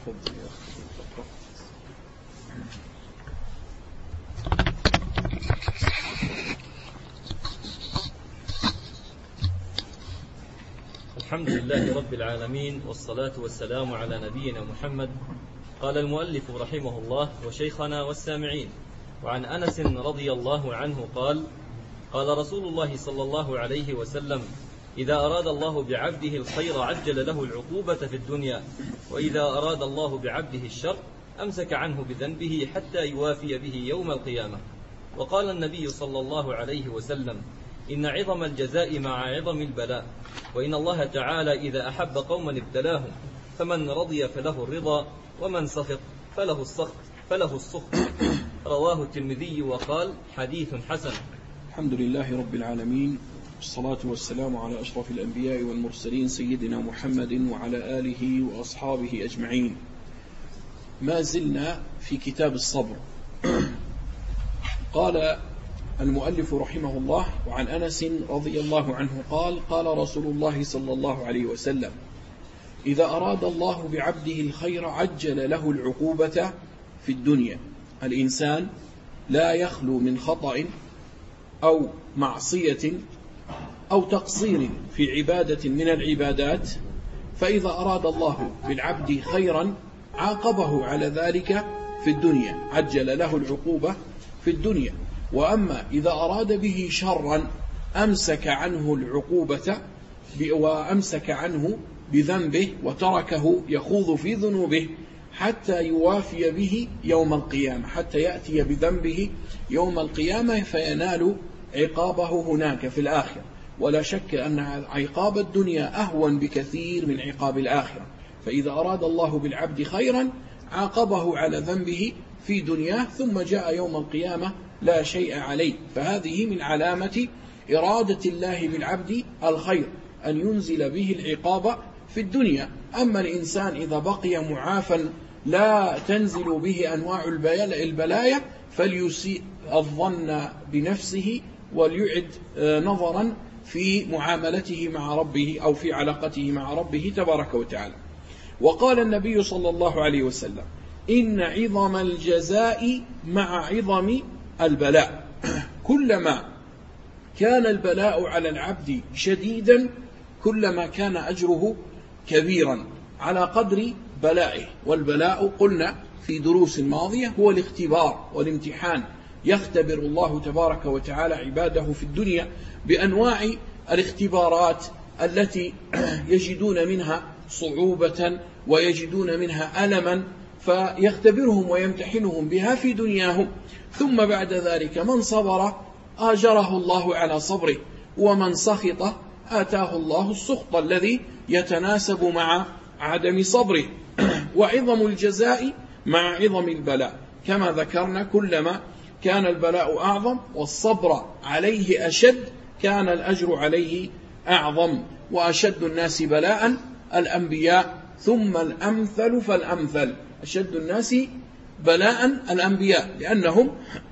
تفضل يا أخي. الحمد لله رب العالمين، والصلاة والسلام على نبينا محمد. قال المؤلف رحمه الله: وشيخنا والسامعين. وعن أنس رضي الله عنه قال: قال رسول الله صلى الله عليه وسلم: إذا أراد الله بعبده الخير عجل له العقوبة في الدنيا، وإذا أراد الله بعبده الشر أمسك عنه بذنبه حتى يوافي به يوم القيامة. وقال النبي صلى الله عليه وسلم: إن عظم الجزاء مع عظم البلاء، وإن الله تعالى إذا أحب قوما ابتلاهم، فمن رضي فله الرضا، ومن سخط فله السخط. رواه الترمذي وقال: حديث حسن. الحمد لله رب العالمين، والصلاة والسلام على أشرف الأنبياء والمرسلين سيدنا محمد وعلى آله وأصحابه أجمعين. ما زلنا في كتاب الصبر. قال المؤلف رحمه الله: وعن أنس رضي الله عنه قال: قال رسول الله صلى الله عليه وسلم: إذا أراد الله بعبده الخير عجل له العقوبة في الدنيا. الإنسان لا يخلو من خطأ أو معصية أو تقصير في عبادة من العبادات، فإذا أراد الله بالعبد خيرا عاقبه على ذلك في الدنيا، عجل له العقوبة في الدنيا. وأما إذا أراد به شرا أمسك عنه العقوبة وأمسك عنه بذنبه وتركه يخوض في ذنوبه حتى يوافي به يوم القيامة، حتى يأتي بذنبه يوم القيامة فينال عقابه هناك في الآخرة. ولا شك أن عقاب الدنيا أهون بكثير من عقاب الآخرة. فإذا أراد الله بالعبد خيرا عاقبه على ذنبه في دنياه، ثم جاء يوم القيامة لا شيء عليه. فهذه من علامة إرادة الله بالعبد الخير، أن ينزل به العقاب في الدنيا. أما الإنسان إذا بقي معافا لا تنزل به أنواع البلايا فليسيء الظن بنفسه وليعد نظرا في معاملته مع ربه أو في علاقته مع ربه تبارك وتعالى. وقال النبي صلى الله عليه وسلم: إن عظم الجزاء مع عظم البلاء. كلما كان البلاء على العبد شديدا كلما كان أجره كبيرا على قدر بلائه. والبلاء قلنا في دروس ماضية هو الاختبار والامتحان، يختبر الله تبارك وتعالى عباده في الدنيا بأنواع الاختبارات التي يجدون منها صعوبة ويجدون منها ألما، فيختبرهم ويمتحنهم بها في دنياهم. ثم بعد ذلك من صبر آجره الله على صبره، ومن سخط آتاه الله السخط الذي يتناسب مع عدم صبره. وعظم الجزاء مع عظم البلاء، كما ذكرنا كلما كان البلاء أعظم والصبر عليه أشد كان الأجر عليه أعظم. وأشد الناس بلاء الأنبياء، ثم الأمثل فالأمثل. أشد الناس بلاء الأنبياء لأنهم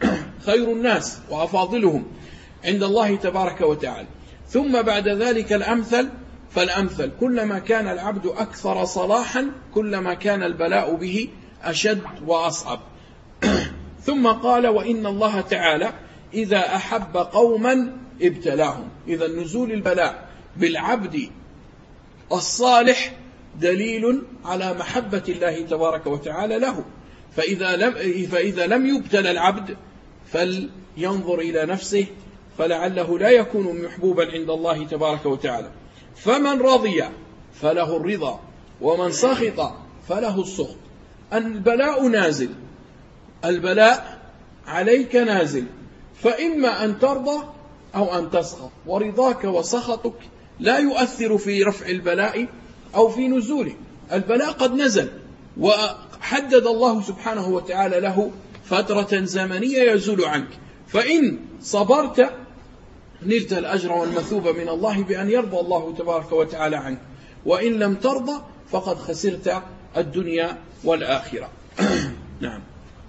خير الناس وأفاضلهم عند الله تبارك وتعالى، ثم بعد ذلك الأمثل فالأمثل. كلما كان العبد أكثر صلاحا كلما كان البلاء به أشد وأصعب. ثم قال: وإن الله تعالى إذا أحب قوما ابتلاهم. إذا نزول البلاء بالعبد الصالح دليل على محبة الله تبارك وتعالى له. فإذا لم يبتلى العبد فلينظر إلى نفسه، فلعله لا يكون محبوبا عند الله تبارك وتعالى. فمن رضي فله الرضا، ومن سخط فله السخط. البلاء نازل، البلاء عليك نازل، فإما أن ترضى أو أن تسخط. ورضاك وسخطك لا يؤثر في رفع البلاء أو في نزوله. البلاء قد نزل، وحدد الله سبحانه وتعالى له فترة زمنية يزول عنك، فإن صبرت نلت الأجر والمثوبة من الله بأن يرضى الله تبارك وتعالى عنك، وإن لم ترضى فقد خسرت الدنيا والآخرة. نعم.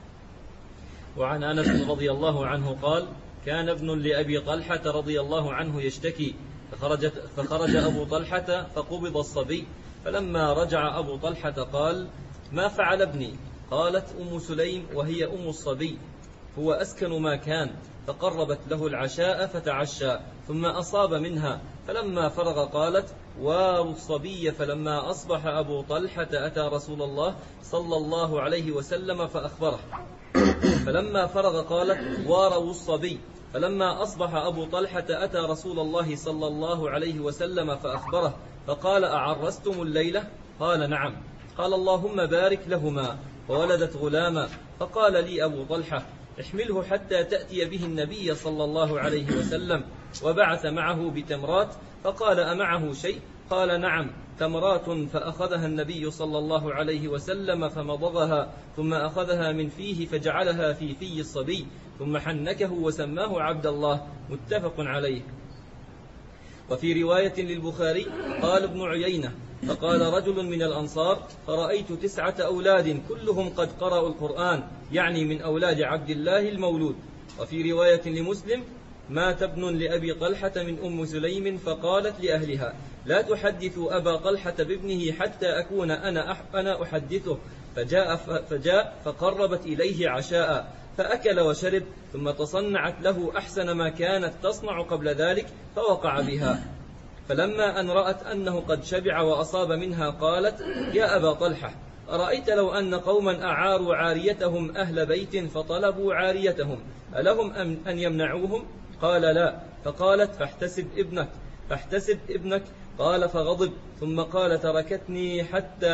وعن أنس رضي الله عنه قال: كان ابن لأبي طلحة رضي الله عنه يشتكي، فخرج أبو طلحة فقبض الصبي، فلما رجع أبو طلحة قال: ما فعل ابني؟ قالت أم سليم وهي أم الصبي: هو أسكن ما كان. فقربت له العشاء فتعشى ثم أصاب منها. فلما فرغ قالت: واروا الصبي. فلما أصبح أبو طلحة أتى رسول الله صلى الله عليه وسلم فأخبره. فلما فرغ قالت: واروا الصبي. فلما أصبح أبو طلحة أتى رسول الله صلى الله عليه وسلم فأخبره، فقال: أعرستم الليلة؟ قال: نعم. قال: اللهم بارك لهما. فولدت غلاما. فقال لي أبو طلحة: احمله حتى تأتي به النبي صلى الله عليه وسلم. وبعث معه بتمرات. فقال: أمعه شيء؟ قال: نعم، تمرات. فأخذها النبي صلى الله عليه وسلم فمضغها، ثم أخذها من فيه فجعلها في في الصبي، ثم حنكه وسماه عبد الله. متفق عليه. وفي رواية للبخاري قال ابن عيينة: فقال رجل من الأنصار: فرأيت 9 أولاد كلهم قد قرأوا القرآن، يعني من أولاد عبد الله المولود. وفي رواية لمسلم: مات ابن لأبي طلحة من أم سليم، فقالت لأهلها: لا تحدثوا أبا طلحة بابنه حتى أكون أنا أحدثه. فجاء فقربت إليه عشاء، فأكل وشرب، ثم تصنعت له أحسن ما كانت تصنع قبل ذلك، فوقع بها. فلما أن رأت أنه قد شبع وأصاب منها قالت: يا أبا طلحة، أرأيت لو أن قوما أعاروا عاريتهم أهل بيت فطلبوا عاريتهم، ألهم أن يمنعوهم؟ قال: لا. فقالت: فاحتسب ابنك. قال: فغضب، ثم قال: تركتني حتى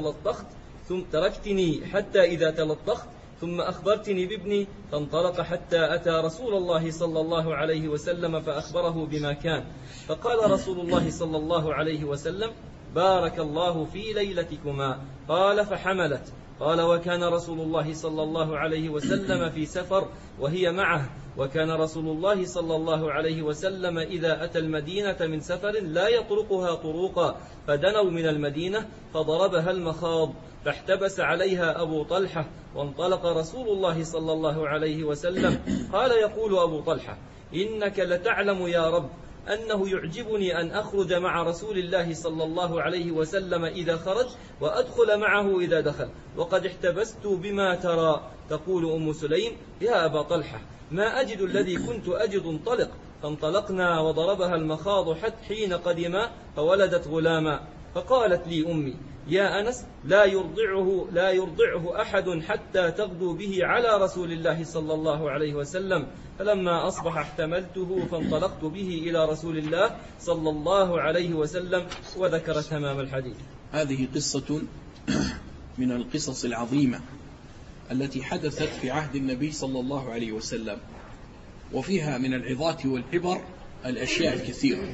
إذا تلطخت، ثم أخبرتني بابني. فانطلق حتى أتى رسول الله صلى الله عليه وسلم فأخبره بما كان. فقال رسول الله صلى الله عليه وسلم: بارك الله في ليلتكما. قال: فحملت. قال: وكان رسول الله صلى الله عليه وسلم في سفر وهي معه. وكان رسول الله صلى الله عليه وسلم إذا أتى المدينة من سفر لا يطرقها طروقا، فدنوا من المدينة فضربها المخاض، فاحتبس عليها أبو طلحة، وانطلق رسول الله صلى الله عليه وسلم. قال يقول أبو طلحة: إنك لتعلم يا رب أنه يعجبني أن أخرج مع رسول الله صلى الله عليه وسلم إذا خرج، وأدخل معه إذا دخل، وقد احتبست بما ترى. تقول أم سليم: يا أبا طلحة، ما أجد الذي كنت أجد، انطلق. فانطلقنا وضربها المخاض حتى حين قدما فولدت غلاما. فقالت لي أمي: يا أنس، لا يرضعه أحد حتى تغدو به على رسول الله صلى الله عليه وسلم. فلما أصبح احتملته فانطلقت به إلى رسول الله صلى الله عليه وسلم. وذكر تمام الحديث. هذه قصة من القصص العظيمة التي حدثت في عهد النبي صلى الله عليه وسلم، وفيها من العظات والعبر الأشياء الكثيرة.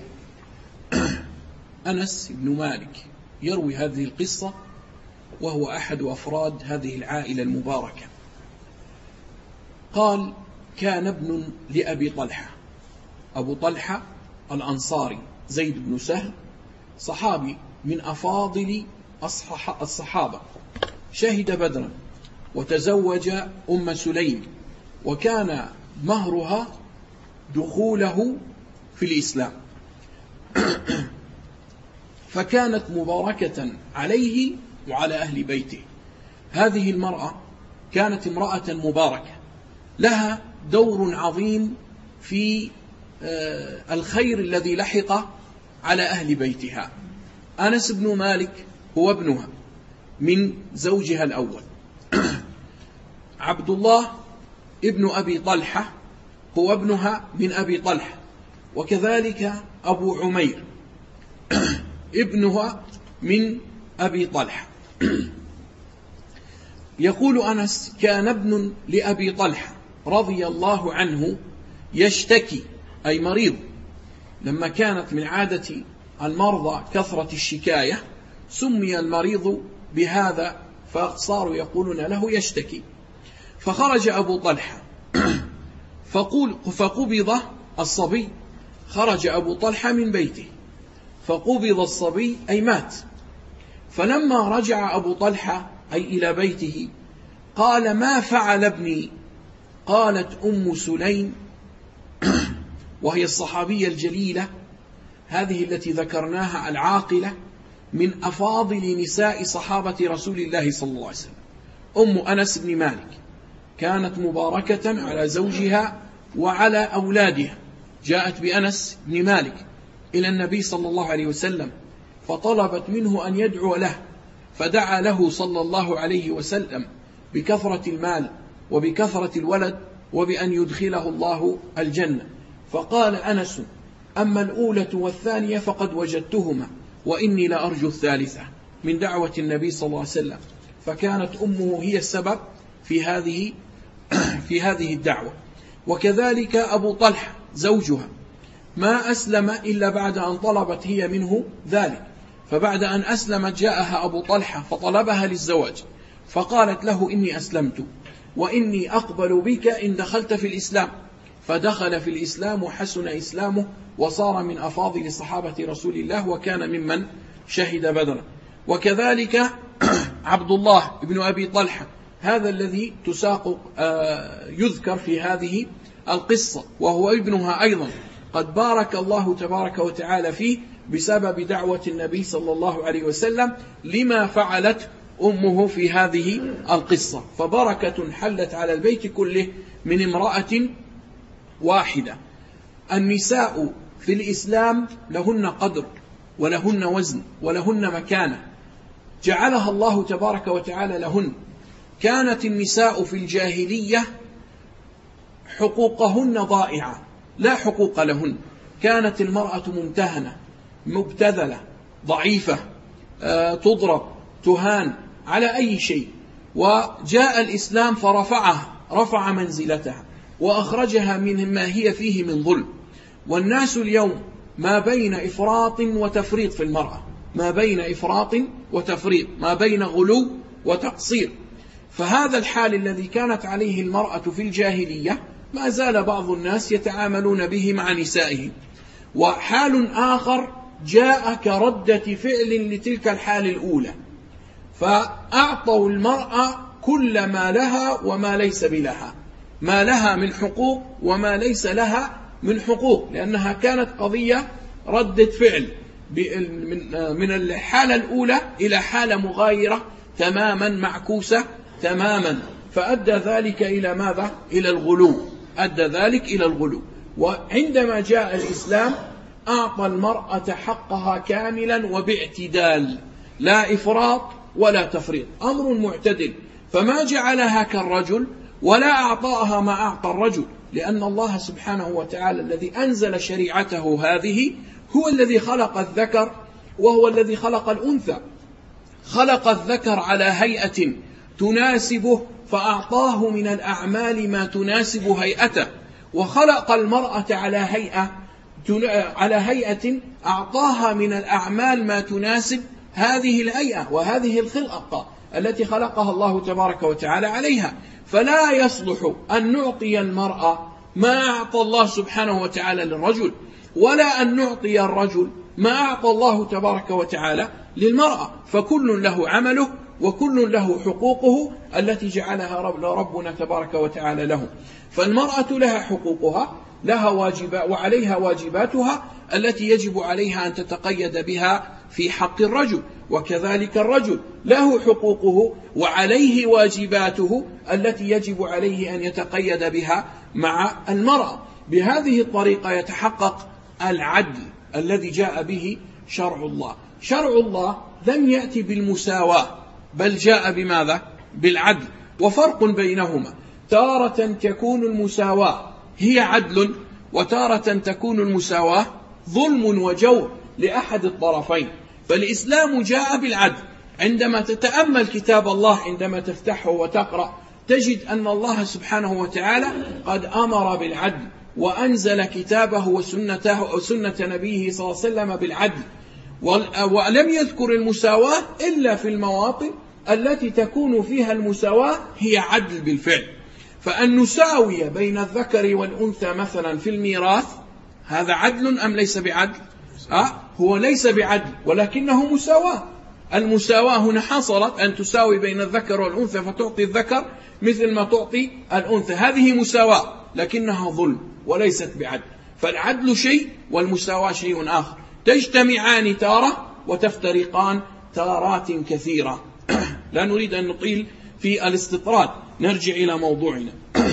أنس بن مالك يروي هذه القصة، وهو أحد أفراد هذه العائلة المباركة. قال: كان ابن لأبي طلحة. أبو طلحة الأنصاري زيد بن سهل، صحابي من أفاضل الصحابة، شهد بدرا وتزوج أم سليم، وكان مهرها دخوله في الإسلام، فكانت مباركة عليه وعلى أهل بيته. هذه المرأة كانت امرأة مباركة، لها دور عظيم في الخير الذي لحق على أهل بيتها. أنس بن مالك هو ابنها من زوجها الأول. عبد الله ابن أبي طلحة هو ابنها من أبي طلحة، وكذلك أبو عمير ابنها من أبي طلحة. يقول أنس: كان ابن لأبي طلحة رضي الله عنه يشتكي، أي مريض. لما كانت من عادة المرضى كثرة الشكاية سمي المريض بهذا، فصاروا يقولون له يشتكي. فخرج أبو طلحة فقبض الصبي. خرج أبو طلحة من بيته فقبض الصبي، أي مات. فلما رجع أبو طلحة أي إلى بيته قال: ما فعل ابني؟ قالت أم سليم، وهي الصحابية الجليلة هذه التي ذكرناها العاقلة، من أفاضل نساء صحابة رسول الله صلى الله عليه وسلم، أم أنس بن مالك، كانت مباركة على زوجها وعلى أولادها. جاءت بأنس بن مالك إلى النبي صلى الله عليه وسلم فطلبت منه أن يدعو له، فدعا له صلى الله عليه وسلم بكثرة المال وبكثرة الولد وبأن يدخله الله الجنة. فقال أنس: أما الأولى والثانية فقد وجدتهما وإني لأرجو الثالثة، من دعوة النبي صلى الله عليه وسلم. فكانت أمه هي السبب في هذه الدعوة. وكذلك أبو طلحة زوجها ما أسلم إلا بعد أن طلبت هي منه ذلك، فبعد أن أسلمت جاءها أبو طلحة فطلبها للزواج، فقالت له: إني أسلمت وإني أقبل بك إن دخلت في الإسلام. فدخل في الإسلام وحسن إسلامه وصار من أفاضل صحابة رسول الله، وكان ممن شهد بدرا. وكذلك عبد الله بن أبي طلحة، هذا الذي يذكر في هذه القصة، وهو ابنها أيضا، قد بارك الله تبارك وتعالى فيه بسبب دعوة النبي صلى الله عليه وسلم لما فعلت أمه في هذه القصة. فبركة حلت على البيت كله من امرأة واحدة. النساء في الإسلام لهن قدر ولهن وزن ولهن مكانة جعلها الله تبارك وتعالى لهن. كانت النساء في الجاهلية حقوقهن ضائعة، لا حقوق لهن. كانت المرأة ممتهنة مبتذلة ضعيفة، تضرب تهان على أي شيء. وجاء الإسلام رفع منزلتها وأخرجها من ما هي فيه من ظلم. والناس اليوم ما بين إفراط وتفريط في المرأة، ما بين إفراط وتفريط، ما بين غلو وتقصير. فهذا الحال الذي كانت عليه المرأة في الجاهلية ما زال بعض الناس يتعاملون به مع نسائهم. وحال آخر جاء كردة فعل لتلك الحال الأولى، فأعطوا المرأة كل ما لها وما ليس بلها، ما لها من حقوق وما ليس لها من حقوق، لأنها كانت قضية ردة فعل من الحالة الأولى إلى حالة مغايرة تماما، معكوسة تماما. فأدى ذلك إلى ماذا؟ إلى الغلو، أدى ذلك إلى الغلو. وعندما جاء الإسلام أعطى المرأة حقها كاملا وباعتدال، لا إفراط ولا تفريط، أمر معتدل. فما جعلها كالرجل ولا أعطاها ما أعطى الرجل، لأن الله سبحانه وتعالى الذي أنزل شريعته هذه هو الذي خلق الذكر وهو الذي خلق الأنثى. خلق الذكر على هيئة تناسبه فأعطاه من الأعمال ما تناسب هيئته، وخلق المرأة على هيئة أعطاها من الأعمال ما تناسب هذه الهيئة وهذه الخلقة التي خلقها الله تبارك وتعالى عليها. فلا يصلح أن نعطي المرأة ما أعطى الله سبحانه وتعالى للرجل، ولا أن نعطي الرجل ما أعطى الله تبارك وتعالى للمرأة. فكل له عمله وكل له حقوقه التي جعلها ربنا تبارك وتعالى له. فالمرأة لها حقوقها، لها واجبات وعليها واجباتها التي يجب عليها أن تتقيد بها في حق الرجل، وكذلك الرجل له حقوقه وعليه واجباته التي يجب عليه أن يتقيد بها مع المرأة. بهذه الطريقة يتحقق العدل الذي جاء به شرع الله. شرع الله لم يأتي بالمساواة بل جاء بماذا؟ بالعدل. وفرق بينهما، تارة تكون المساواة هي عدل، وتارة تكون المساواة ظلم وجور لأحد الطرفين. فالإسلام جاء بالعدل. عندما تتأمل كتاب الله، عندما تفتحه وتقرأ، تجد أن الله سبحانه وتعالى قد أمر بالعدل، وأنزل كتابه وسنة نبيه صلى الله عليه وسلم بالعدل. ولم يذكر المساواة إلا في المواطن التي تكون فيها المساواة هي عدل بالفعل. فأن نساوي بين الذكر والأنثى مثلا في الميراث، هذا عدل أم ليس بعدل؟ هو ليس بعدل، ولكنه مساواة. المساواة هنا حصلت أن تساوي بين الذكر والأنثى فتعطي الذكر مثل ما تعطي الأنثى، هذه مساواة لكنها ظلم وليست بعدل. فالعدل شيء والمساواة شيء آخر، تجتمعان تارة وتفترقان تارات كثيرة. لا نريد أن نطيل في الاستطراد، نرجع إلى موضوعنا.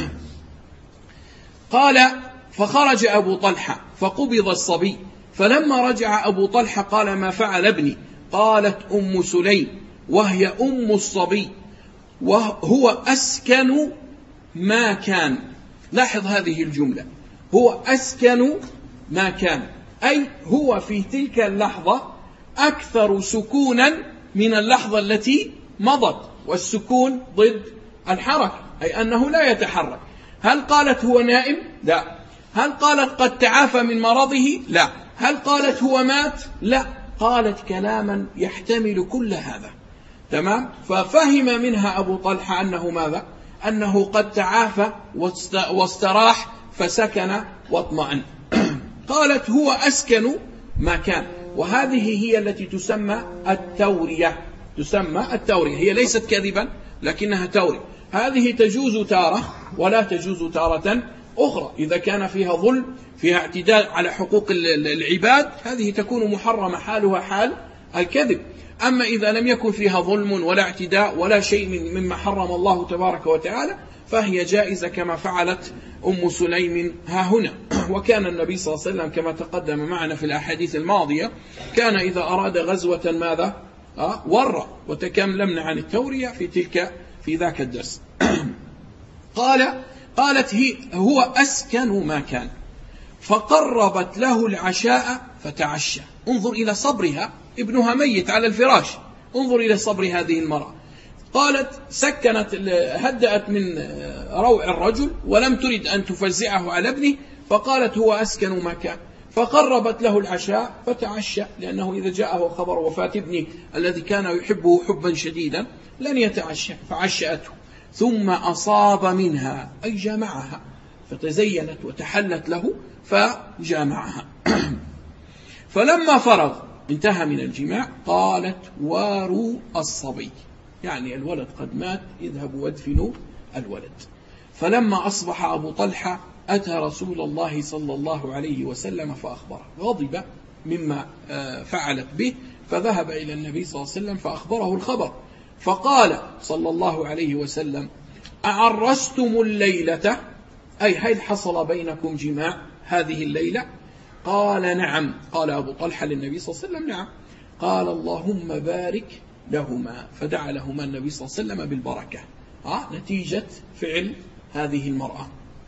قال: فخرج أبو طلحة فقبض الصبي، فلما رجع أبو طلحة قال: ما فعل ابني؟ قالت أم سليم وهي أم الصبي: وهو أسكن ما كان. لاحظ هذه الجملة، هو أسكن ما كان، أي هو في تلك اللحظة أكثر سكونا من اللحظة التي مضت، والسكون ضد الحركة، أي أنه لا يتحرك. هل قالت هو نائم؟ لا. هل قالت قد تعافى من مرضه؟ لا. هل قالت هو مات؟ لا. قالت كلاما يحتمل كل هذا. تمام؟ ففهم منها أبو طلحة أنه ماذا؟ أنه قد تعافى واستراح فسكن واطمأن. قالت هو أسكن ما كان، وهذه هي التي تسمى التورية. تسمى التورية، هي ليست كذبا لكنها تورية. هذه تجوز تارة ولا تجوز تارة أخرى. إذا كان فيها ظلم، فيها اعتداء على حقوق العباد، هذه تكون محرمة، حالها حال الكذب. أما إذا لم يكن فيها ظلم ولا اعتداء ولا شيء مما حرم الله تبارك وتعالى، فهي جائزة كما فعلت أم سليم ها هنا. وكان النبي صلى الله عليه وسلم كما تقدم معنا في الأحاديث الماضية، كان إذا أراد غزوة ماذا؟ ورى، وتكلمنا عن التورية في ذاك الدرس. قالت هو أسكن ما كان، فقربت له العشاء فتعشى. انظر إلى صبرها، ابنها ميت على الفراش، انظر إلى صبر هذه المرأة. قالت سكنت، هدأت من روع الرجل ولم ترد أن تفزعه على ابنه، فقالت هو أسكن ما كان، فقربت له العشاء فتعشى، لأنه إذا جاءه خبر وفاة ابنه الذي كان يحبه حبا شديدا لن يتعشى، فعشأته. ثم أصاب منها، أي جامعها، فتزينت وتحلت له فجامعها. فلما فرغ انتهى من الجماع، قالت واروا الصبي، يعني الولد قد مات، اذهبوا وادفنوا الولد. فلما أصبح أبو طلحة أتى رسول الله صلى الله عليه وسلم فأخبره، غضب مما فعلت به، فذهب إلى النبي صلى الله عليه وسلم فأخبره الخبر، فقال صلى الله عليه وسلم: أعرستم الليلة؟ أي هل حصل بينكم جماع هذه الليلة؟ قال: نعم. قال أبو طلحة للنبي صلى الله عليه وسلم: نعم. قال: اللهم بارك لهما. فدعا لهما النبي صلى الله عليه وسلم بالبركة، نتيجة فعل هذه المرأة.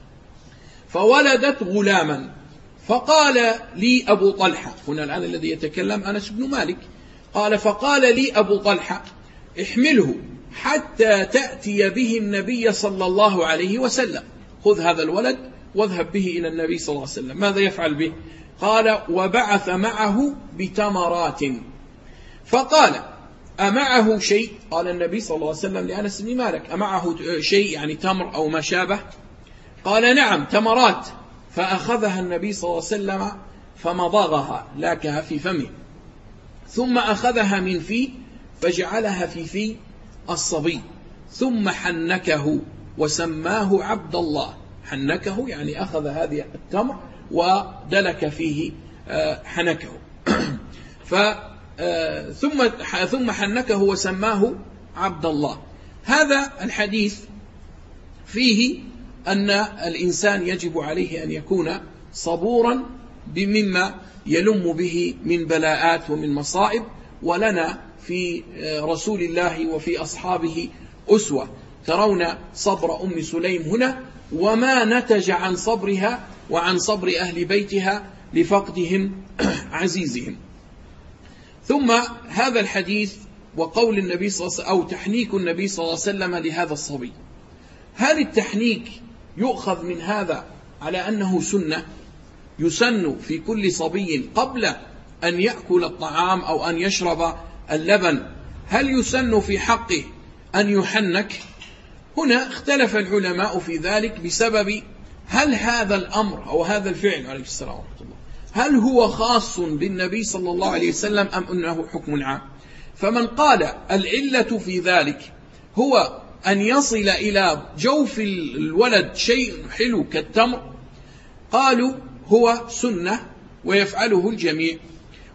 فولدت غلاما، فقال لي أبو طلحة، هنا الآن الذي يتكلم أنس بن مالك، قال: فقال لي أبو طلحة: احمله حتى تأتي به النبي صلى الله عليه وسلم، خذ هذا الولد واذهب به إلى النبي صلى الله عليه وسلم. ماذا يفعل به؟ قال: وبعث معه بتمرات. فقال: أمعه شيء؟ قال النبي صلى الله عليه وسلم لأنس بن مالك: أمعه شيء يعني تمر أو ما شابه؟ قال: نعم، تمرات. فأخذها النبي صلى الله عليه وسلم فمضغها، لاكها في فمه، ثم أخذها من فيه فجعلها في الصبي، ثم حنكه وسماه عبد الله. حنكه يعني أخذ هذه التمر ودلك فيه حنكه. ثم حنكه وسماه عبد الله. هذا الحديث فيه أن الإنسان يجب عليه أن يكون صبورا بمما يلم به من بلاءات ومن مصائب، ولنا في رسول الله وفي أصحابه أسوة. ترون صبر أم سليم هنا، وما نتج عن صبرها وعن صبر أهل بيتها لفقدهم عزيزهم. ثم هذا الحديث وقول النبي صلى الله عليه وسلم، أو تحنيك النبي صلى الله عليه وسلم لهذا الصبي، هل التحنيك يؤخذ من هذا على أنه سنة؟ يسن في كل صبي قبل أن يأكل الطعام أو أن يشرب اللبن، هل يسن في حقه أن يحنك؟ هنا اختلف العلماء في ذلك بسبب هل هذا الأمر أو هذا الفعل عليه السلام ورحمة الله هل هو خاص بالنبي صلى الله عليه وسلم أم أنه حكم عام؟ فمن قال العلة في ذلك هو أن يصل إلى جوف الولد شيء حلو كالتمر، قالوا هو سنة ويفعله الجميع.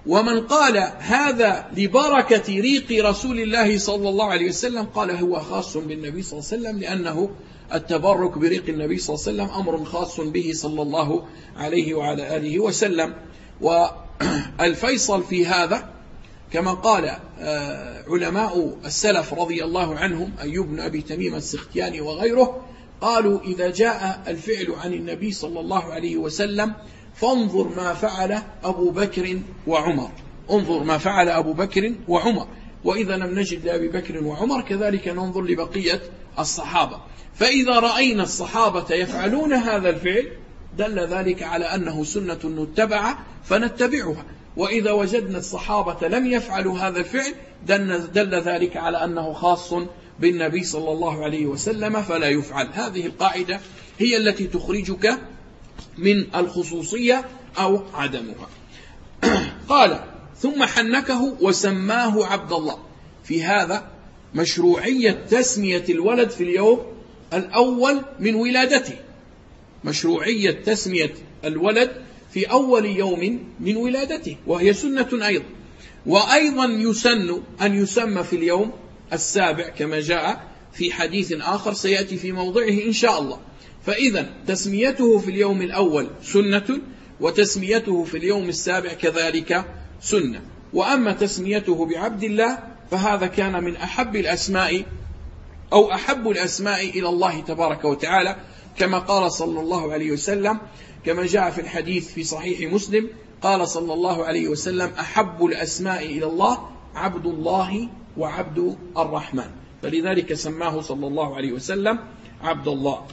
ومن قال هذا لبركة ريق رسول الله صلى الله عليه وسلم قال هو خاص بالنبي صلى الله عليه وسلم، لأنه التبرك بريق النبي صلى الله عليه وسلم أمر خاص به صلى الله عليه وعلى آله وسلم. والفيصل في هذا كما قال علماء السلف رضي الله عنهم، أيوب بن أبي تميم السختياني وغيره، قالوا إذا جاء الفعل عن النبي صلى الله عليه وسلم فانظر ما فعل أبو بكر وعمر، انظر ما فعل أبو بكر وعمر، وإذا لم نجد لأبي بكر وعمر كذلك ننظر لبقية الصحابة، فإذا رأينا الصحابة يفعلون هذا الفعل دل ذلك على أنه سنة نتبع فنتبعها، وإذا وجدنا الصحابة لم يفعلوا هذا الفعل دل ذلك على أنه خاص بالنبي صلى الله عليه وسلم فلا يفعل. هذه القاعدة هي التي تخرجك من الخصوصية أو عدمها. قال ثم حنكه وسماه عبد الله. في هذا مشروعية تسمية الولد في اليوم الأول من ولادته، مشروعية تسمية الولد في أول يوم من ولادته، وهي سنة أيضا. وأيضا يسن أن يسمى في اليوم السابع كما جاء في حديث آخر سيأتي في موضعه إن شاء الله. فإذا تسميته في اليوم الأول سنة، وتسميته في اليوم السابع كذلك سنة. وأما تسميته بعبد الله فهذا كان من أحب الأسماء أو أحب الأسماء إلى الله تبارك وتعالى، كما قال صلى الله عليه وسلم كما جاء في الحديث في صحيح مسلم، قال صلى الله عليه وسلم أحب الأسماء إلى الله عبد الله وعبد الرحمن، فلذلك سماه صلى الله عليه وسلم عبد الله.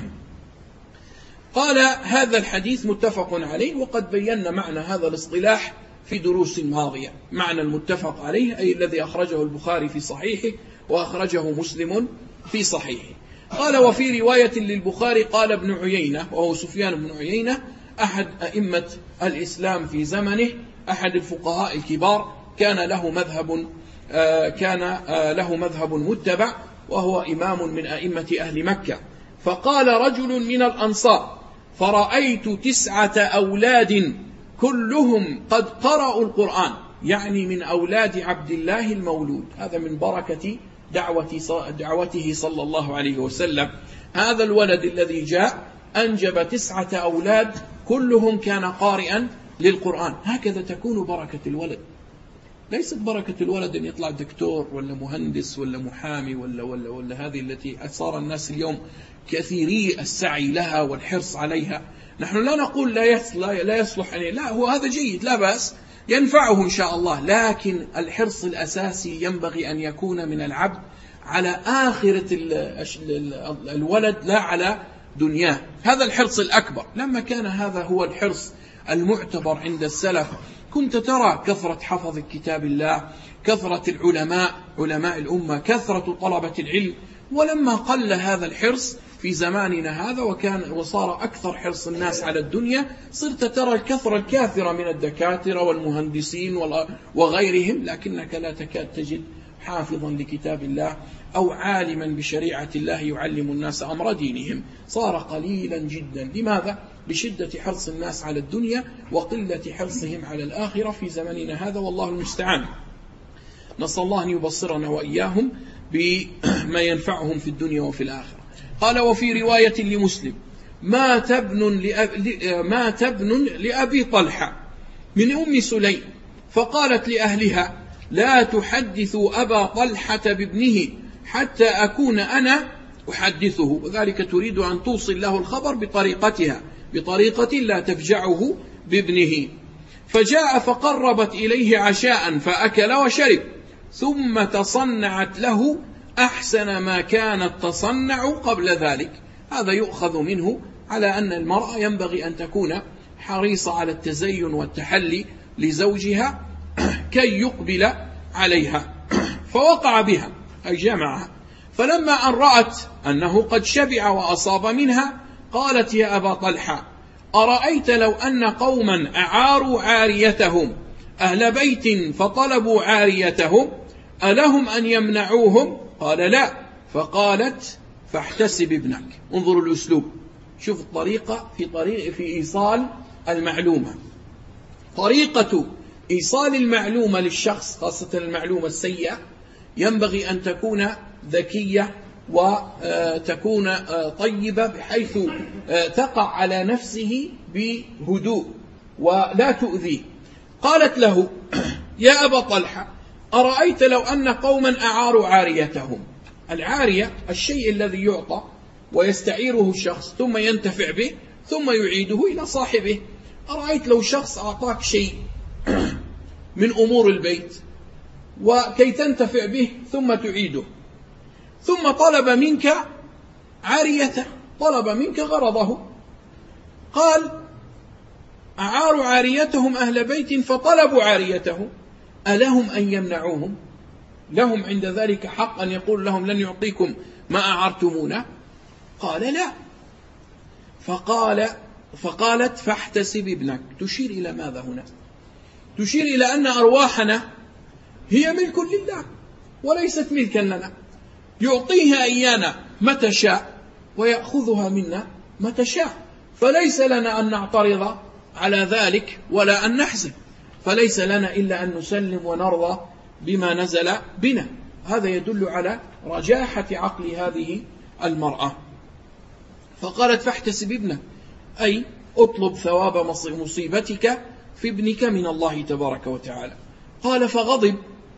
قال هذا الحديث متفق عليه، وقد بينا معنى هذا الاصطلاح في دروس ماضية. معنى المتفق عليه أي الذي أخرجه البخاري في صحيحه وأخرجه مسلم في صحيحه. قال وفي رواية للبخاري قال ابن عيينة، وهو سفيان بن عيينة أحد أئمة الإسلام في زمنه، أحد الفقهاء الكبار، كان له مذهب متبع، وهو إمام من أئمة أهل مكة. فقال رجل من الأنصار فرأيت 9 أولاد كلهم قد قرأوا القرآن، يعني من أولاد عبد الله المولود. هذا من بركة دعوته صلى الله عليه وسلم. هذا الولد الذي جاء أنجب 9 أولاد كلهم كان قارئا للقرآن. هكذا تكون بركة الولد، ليست بركة الولد أن يطلع دكتور ولا مهندس ولا محامي ولا هذه التي صار الناس اليوم كثيري السعي لها والحرص عليها. نحن لا نقول لا يصلح عليه، لا، هو هذا جيد لا بأس ينفعه إن شاء الله، لكن الحرص الأساسي ينبغي أن يكون من العبد على آخرة الولد لا على دنياه. هذا الحرص الأكبر. لما كان هذا هو الحرص المعتبر عند السلف كنت ترى كثرة حفظ كتاب الله، كثرة علماء الأمة، كثرة طلبة العلم. ولما قل هذا الحرص في زماننا هذا وصار أكثر حرص الناس على الدنيا، صرت ترى الكثرة الكاثرة من الدكاترة والمهندسين وغيرهم، لكنك لا تكاد تجد حافظا لكتاب الله أو عالما بشريعة الله يعلم الناس أمر دينهم. صار قليلا جدا. لماذا؟ بشدة حرص الناس على الدنيا وقلة حرصهم على الآخرة في زمننا هذا، والله المستعان. نسأل الله أن يبصرنا وإياهم بما ينفعهم في الدنيا وفي الآخرة. قال وفي رواية لمسلم مات ابن لأبي طلحة من أم سليم، فقالت لأهلها لا تحدثوا أبا طلحة بابنه حتى أكون أنا أحدثه، وذلك تريد أن توصل له الخبر بطريقة لا تفجعه بابنه. فجاء فقربت إليه عشاء فأكل وشرب، ثم تصنعت له أحسن ما كانت تصنع قبل ذلك. هذا يؤخذ منه على أن المرأة ينبغي أن تكون حريصة على التزين والتحلي لزوجها كي يقبل عليها. فوقع بها أي جمعها، فلما أن رأت أنه قد شبع وأصاب منها قالت يا أبا طلحة أرأيت لو أن قوما أعاروا عاريتهم أهل بيت فطلبوا عاريتهم ألهم أن يمنعوهم؟ قال لا. فقالت فاحتسب ابنك. انظروا الأسلوب، شوف الطريقة في إيصال المعلومة. طريقة إيصال المعلومة للشخص خاصة المعلومة السيئة ينبغي أن تكون ذكية وتكون طيبة بحيث تقع على نفسه بهدوء ولا تؤذيه. قالت له: يا أبا طلحة، أرأيت لو أن قوما أعاروا عاريتهم. العارية الشيء الذي يعطى ويستعيره الشخص ثم ينتفع به ثم يعيده إلى صاحبه. أرأيت لو شخص أعطاك شيء من أمور البيت وكي تنتفع به ثم تعيده، ثم طلب منك عاريته، طلب منك غرضه. قال: أعاروا عاريتهم أهل بيت فطلبوا عاريته، ألهم أن يمنعوهم؟ لهم عند ذلك حق أن يقول لهم لن يعطيكم ما أعرتمونا؟ قال: لا. فقالت: فاحتسب ابنك. تشير إلى ماذا هنا؟ تشير إلى أن أرواحنا هي ملك لله وليست ملكا لنا، يعطيها إيانا متى شاء ويأخذها منا متى شاء، فليس لنا أن نعترض على ذلك ولا أن نحزن، فليس لنا إلا أن نسلم ونرضى بما نزل بنا. هذا يدل على رجاحة عقل هذه المرأة. فقالت: فاحتسب ابنك، أي اطلب ثواب مصيبتك في ابنك من الله تبارك وتعالى. قال: فغضب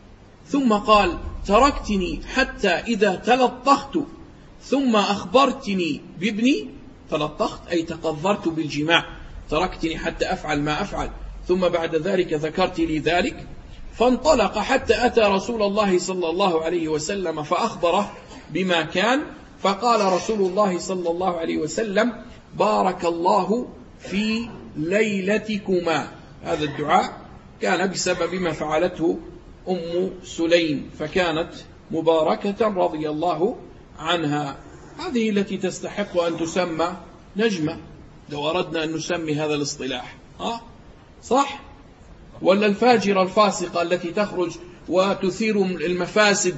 ثم قال: تركتني حتى إذا تلطخت ثم أخبرتني بابني. تلطخت أي تقذرت بالجماع، تركتني حتى أفعل ما أفعل ثم بعد ذلك ذكرت لي ذلك. فانطلق حتى أتى رسول الله صلى الله عليه وسلم فأخبره بما كان. فقال رسول الله صلى الله عليه وسلم: بارك الله في ليلتكما. هذا الدعاء كان بسبب ما فعلته أم سليم، فكانت مباركة رضي الله عنها. هذه التي تستحق أن تسمى نجمة لو أردنا أن نسمي هذا الاصطلاح، صح؟ ولا الفاجرة الفاسقة التي تخرج وتثير المفاسد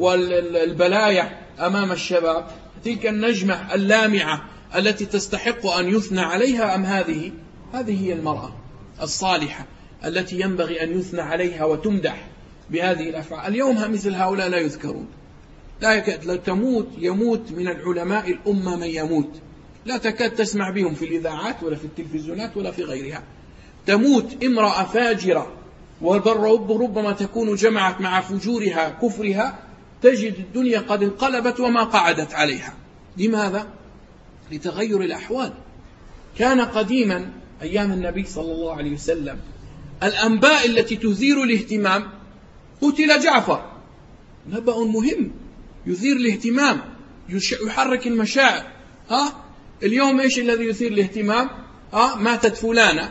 والبلايا أمام الشباب، تلك النجمة اللامعة التي تستحق أن يثنى عليها، أم هذه هي المرأة الصالحة التي ينبغي أن يثنى عليها وتمدح بهذه الأفعال. اليوم مثل هؤلاء لا يذكرون، لا يموت من العلماء الأمة من يموت، لا تكاد تسمع بهم في الإذاعات ولا في التلفزيونات ولا في غيرها. تموت امرأة فاجرة وربما تكون جمعت مع فجورها كفرها، تجد الدنيا قد انقلبت وما قعدت عليها. لماذا؟ لتغير الأحوال. كان قديما أيام النبي صلى الله عليه وسلم الأنباء التي تثير الاهتمام، قتل جعفر، نبأ مهم يثير الاهتمام يحرك المشاعر. اليوم إيش الذي يثير الاهتمام؟ ماتت فلانة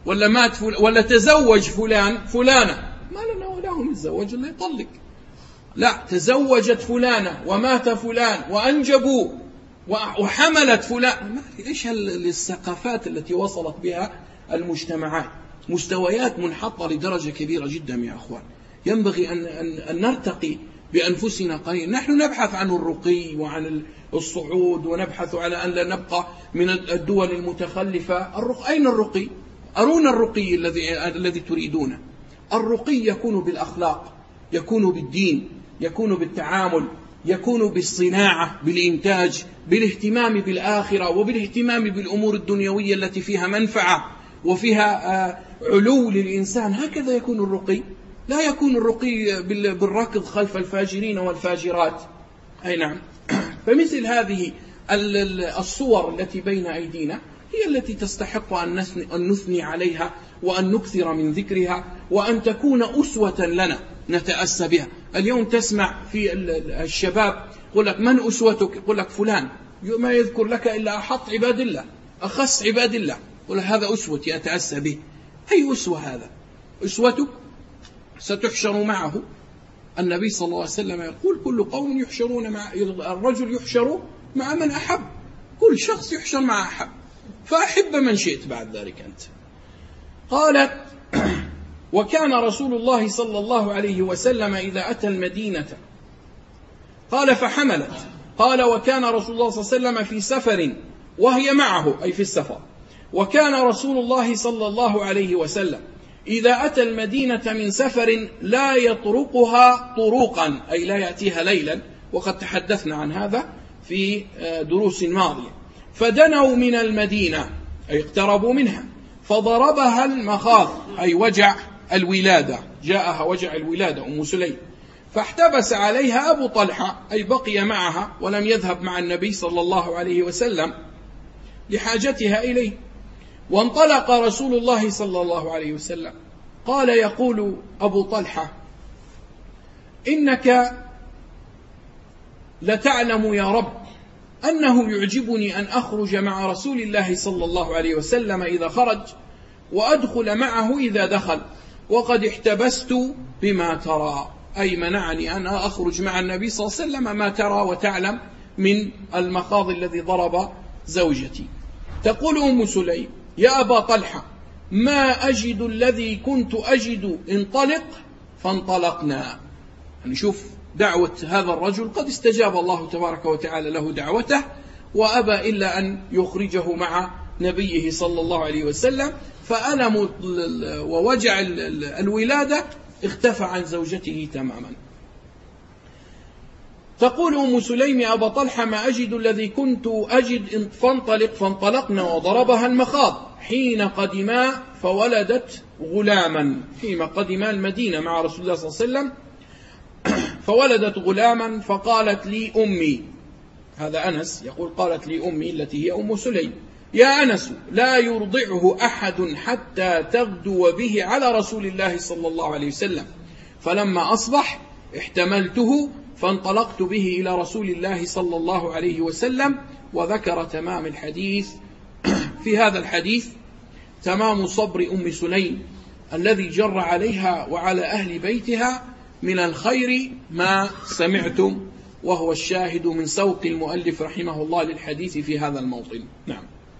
ولا تزوج فلانة. ما لنا ولهم الزواج اللي يطلق، لا، تزوجت فلانة ومات فلان وأنجبوا وحملت فلان. إيش الثقافات التي وصلت بها المجتمعات؟ مستويات منحطة لدرجة كبيرة جدا يا أخوان. ينبغي أن نرتقي بأنفسنا قليلا. نحن نبحث عن الرقي وعن الصعود، ونبحث على أن لا نبقى من الدول المتخلفة. أين الرقي؟ أرونا الرقي الذي تريدونه. الرقي يكون بالأخلاق، يكون بالدين، يكون بالتعامل، يكون بالصناعة، بالإنتاج، بالاهتمام بالآخرة وبالاهتمام بالأمور الدنيوية التي فيها منفعة وفيها علو للإنسان. هكذا يكون الرقي. لا يكون الرقي بالركض خلف الفاجرين والفاجرات. أي نعم. فمثل هذه الصور التي بين أيدينا هي التي تستحق أن نثني عليها وأن نكثر من ذكرها وأن تكون أسوة لنا نتأسى بها. اليوم تسمع في الشباب يقول لك: من أسوتك؟ يقول لك: فلان، ما يذكر لك إلا أحط عباد الله، أخص عباد الله، يقول لك: هذا أسوتي أتأسى به. أي أسوة هذا؟ أسوتك ستحشر معه. النبي صلى الله عليه وسلم يقول: كل قوم يحشرون الرجل يحشر مع من أحب، كل شخص يحشر مع أحب، فأحب من شئت بعد ذلك أنت. قالت: وكان رسول الله صلى الله عليه وسلم إذا أتى المدينة قال فحملت. قال: وكان رسول الله صلى الله عليه وسلم في سفر وهي معه، أي في السفر. وكان رسول الله صلى الله عليه وسلم إذا أتى المدينة من سفر لا يطرقها طروقا، أي لا يأتيها ليلا، وقد تحدثنا عن هذا في دروس ماضية. فدنوا من المدينة أي اقتربوا منها، فضربها المخاض أي وجع الولادة، جاءها وجع الولادة أم سليم، فاحتبس عليها أبو طلحة أي بقي معها ولم يذهب مع النبي صلى الله عليه وسلم لحاجتها إليه. وانطلق رسول الله صلى الله عليه وسلم. قال يقول أبو طلحة: إنك لتعلم يا رب أنه يعجبني أن أخرج مع رسول الله صلى الله عليه وسلم إذا خرج، وأدخل معه إذا دخل، وقد احتبست بما ترى، أي منعني أن أخرج مع النبي صلى الله عليه وسلم ما ترى وتعلم من المخاض الذي ضرب زوجتي. تقول أم سليم: يا أبا طلحة ما أجد الذي كنت أجد، انطلق. فانطلقنا. نشوف دعوة هذا الرجل، قد استجاب الله تبارك وتعالى له دعوته، وأبى إلا أن يخرجه مع نبيه صلى الله عليه وسلم، فألم ووجع الولادة اختفى عن زوجته تماما. تقول أم سليم: يا أبا طلحة ما أجد الذي كنت أجد، فانطلق. فانطلقنا وضربها المخاض حين قدما فولدت غلاما، حين قدما المدينة مع رسول الله صلى الله عليه وسلم فولدت غلاما، فقالت لي أمي، هذا أنس يقول: قالت لي أمي التي هي أم سليم: يا أنس لا يرضعه أحد حتى تغدو به على رسول الله صلى الله عليه وسلم. فلما أصبح احتملته فانطلقت به إلى رسول الله صلى الله عليه وسلم. وذكر تمام الحديث. في هذا الحديث تمام صبر أم سليم الذي جر عليها وعلى أهل بيتها من الخير ما سمعتم، وهو الشاهد من سوق المؤلف رحمه الله للحديث في هذا الموطن. نعم.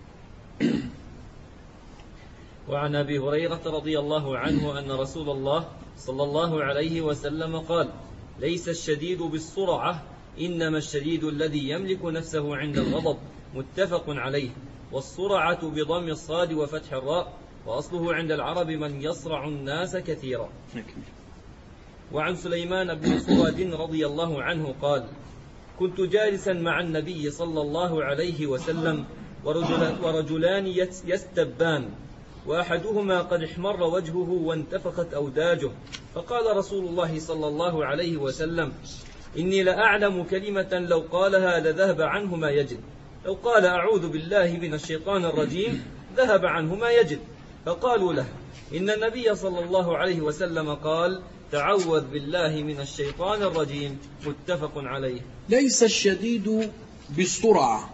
وعن أبي هريرة رضي الله عنه أن رسول الله صلى الله عليه وسلم قال: ليس الشديد بالسرعة، إنما الشديد الذي يملك نفسه عند الغضب. متفق عليه. والسرعة بضم الصاد وفتح الراء، وأصله عند العرب من يصرع الناس كثيرا. وعن سليمان بن سرد رضي الله عنه قال: كنت جالسا مع النبي صلى الله عليه وسلم ورجلان يستبان، وأحدهما قد احمر وجهه وانتفخت أوداجه، فقال رسول الله صلى الله عليه وسلم: إني لأعلم كلمة لو قالها لذهب عنه ما يجد، لو قال أعوذ بالله من الشيطان الرجيم ذهب عنه ما يجد. فقالوا له: إن النبي صلى الله عليه وسلم قال: تعوذ بالله من الشيطان الرجيم. متفق عليه. ليس الشديد بالسرعة،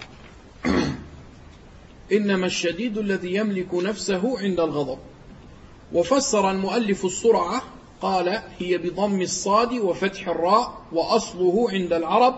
إنما الشديد الذي يملك نفسه عند الغضب. وفسر المؤلف السرعة قال: هي بضم الصاد وفتح الراء، وأصله عند العرب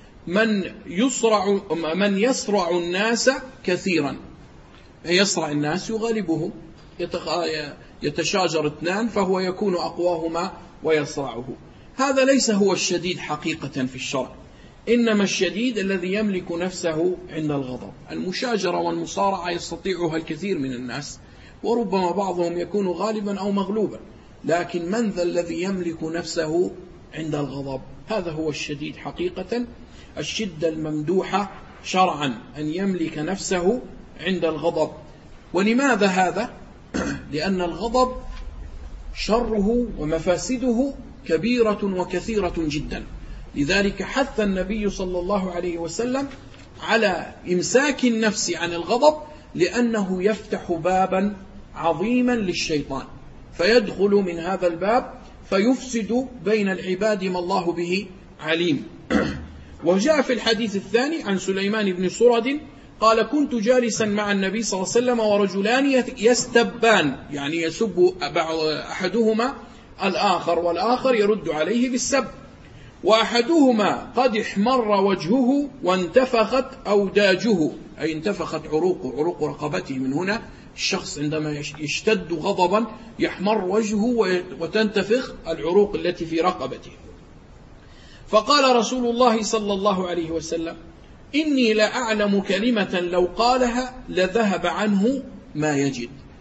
من يسرع الناس كثيرا، يسرع الناس يغالبهم، يتشاجر اثنان فهو يكون أقواهما ويسرعه. هذا ليس هو الشديد حقيقة في الشرع، إنما الشديد الذي يملك نفسه عند الغضب. المشاجرة والمصارعة يستطيعها الكثير من الناس، وربما بعضهم يكون غالبا أو مغلوبا، لكن من ذا الذي يملك نفسه عند الغضب؟ هذا هو الشديد حقيقة، الشدة الممدوحة شرعا، أن يملك نفسه عند الغضب. ولماذا هذا؟ لأن الغضب شره ومفاسده كبيرة وكثيرة جدا، لذلك حث النبي صلى الله عليه وسلم على إمساك النفس عن الغضب، لأنه يفتح بابا عظيما للشيطان، فيدخل من هذا الباب فيفسد بين العباد ما الله به عليم. وجاء في الحديث الثاني عن سليمان بن سرد قال: كنت جالسا مع النبي صلى الله عليه وسلم ورجلان يستبان، يعني يسب أحدهما الآخر والآخر يرد عليه بالسب، وأحدهما قد احمر وجهه وانتفخت أوداجه، أي انتفخت عروق رقبته. من هنا الشخص عندما يشتد غضبا يحمر وجهه وتنتفخ العروق التي في رقبته. فقال رسول الله صلى الله عليه وسلم: إني لأعلم كلمة لو قالها لذهب عنه ما يجد.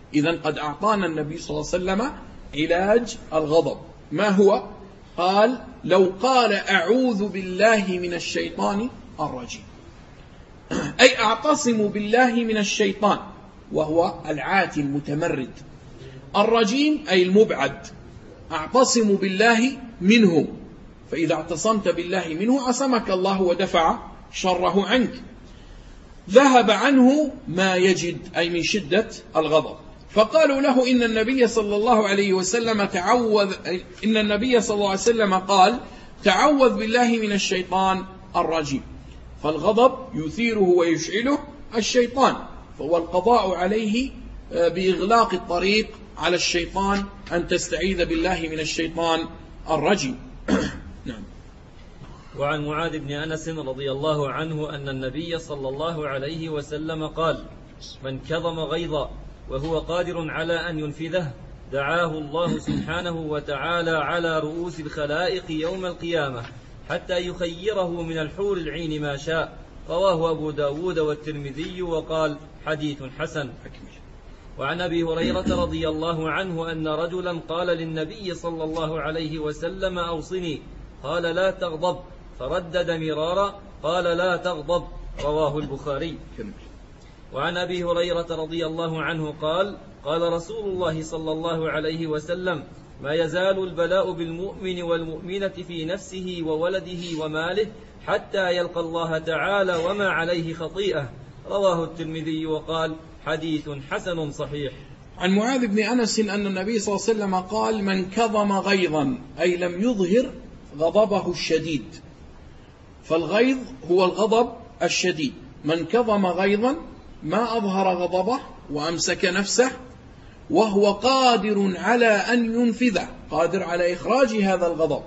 إذن قد أعطانا النبي صلى الله عليه وسلم علاج الغضب. ما هو؟ قال: لو قال أعوذ بالله من الشيطان الرجيم، أي أعتصم بالله من الشيطان، وهو العاتي المتمرد. الرجيم أي المبعد، أعتصم بالله منه، فإذا اعتصمت بالله منه عصمك الله ودفع شره عنك. ذهب عنه ما يجد، أي من شدة الغضب. فقالوا له إن النبي صلى الله عليه وسلم قال: تعوذ بالله من الشيطان الرجيم. فالغضب يثيره ويشعله الشيطان، فهو القضاء عليه بإغلاق الطريق على الشيطان أن تستعيذ بالله من الشيطان الرجيم. نعم. وعن معاذ بن أنس رضي الله عنه أن النبي صلى الله عليه وسلم قال: من كظم غيظا وهو قادر على أن ينفذه دعاه الله سبحانه وتعالى على رؤوس الخلائق يوم القيامة حتى يخيره من الحور العين ما شاء. رواه أبو داود والترمذي وقال: حديث حسن. وعن أبي هريرة رضي الله عنه أن رجلا قال للنبي صلى الله عليه وسلم: أوصني. قال: لا تغضب. فردد مرارا قال: لا تغضب. رواه البخاري. وعن أبي هريرة رضي الله عنه قال: قال رسول الله صلى الله عليه وسلم: ما يزال البلاء بالمؤمن والمؤمنة في نفسه وولده وماله حتى يلقى الله تعالى وما عليه خطيئة. رواه الترمذي وقال: حديث حسن صحيح. عن معاذ بن أنس أن النبي صلى الله عليه وسلم قال: من كظم غيظا، أي لم يظهر غضبه الشديد، فالغيظ هو الغضب الشديد. من كظم غيظا، ما أظهر غضبه وأمسك نفسه، وهو قادر على أن ينفذه، قادر على إخراج هذا الغضب،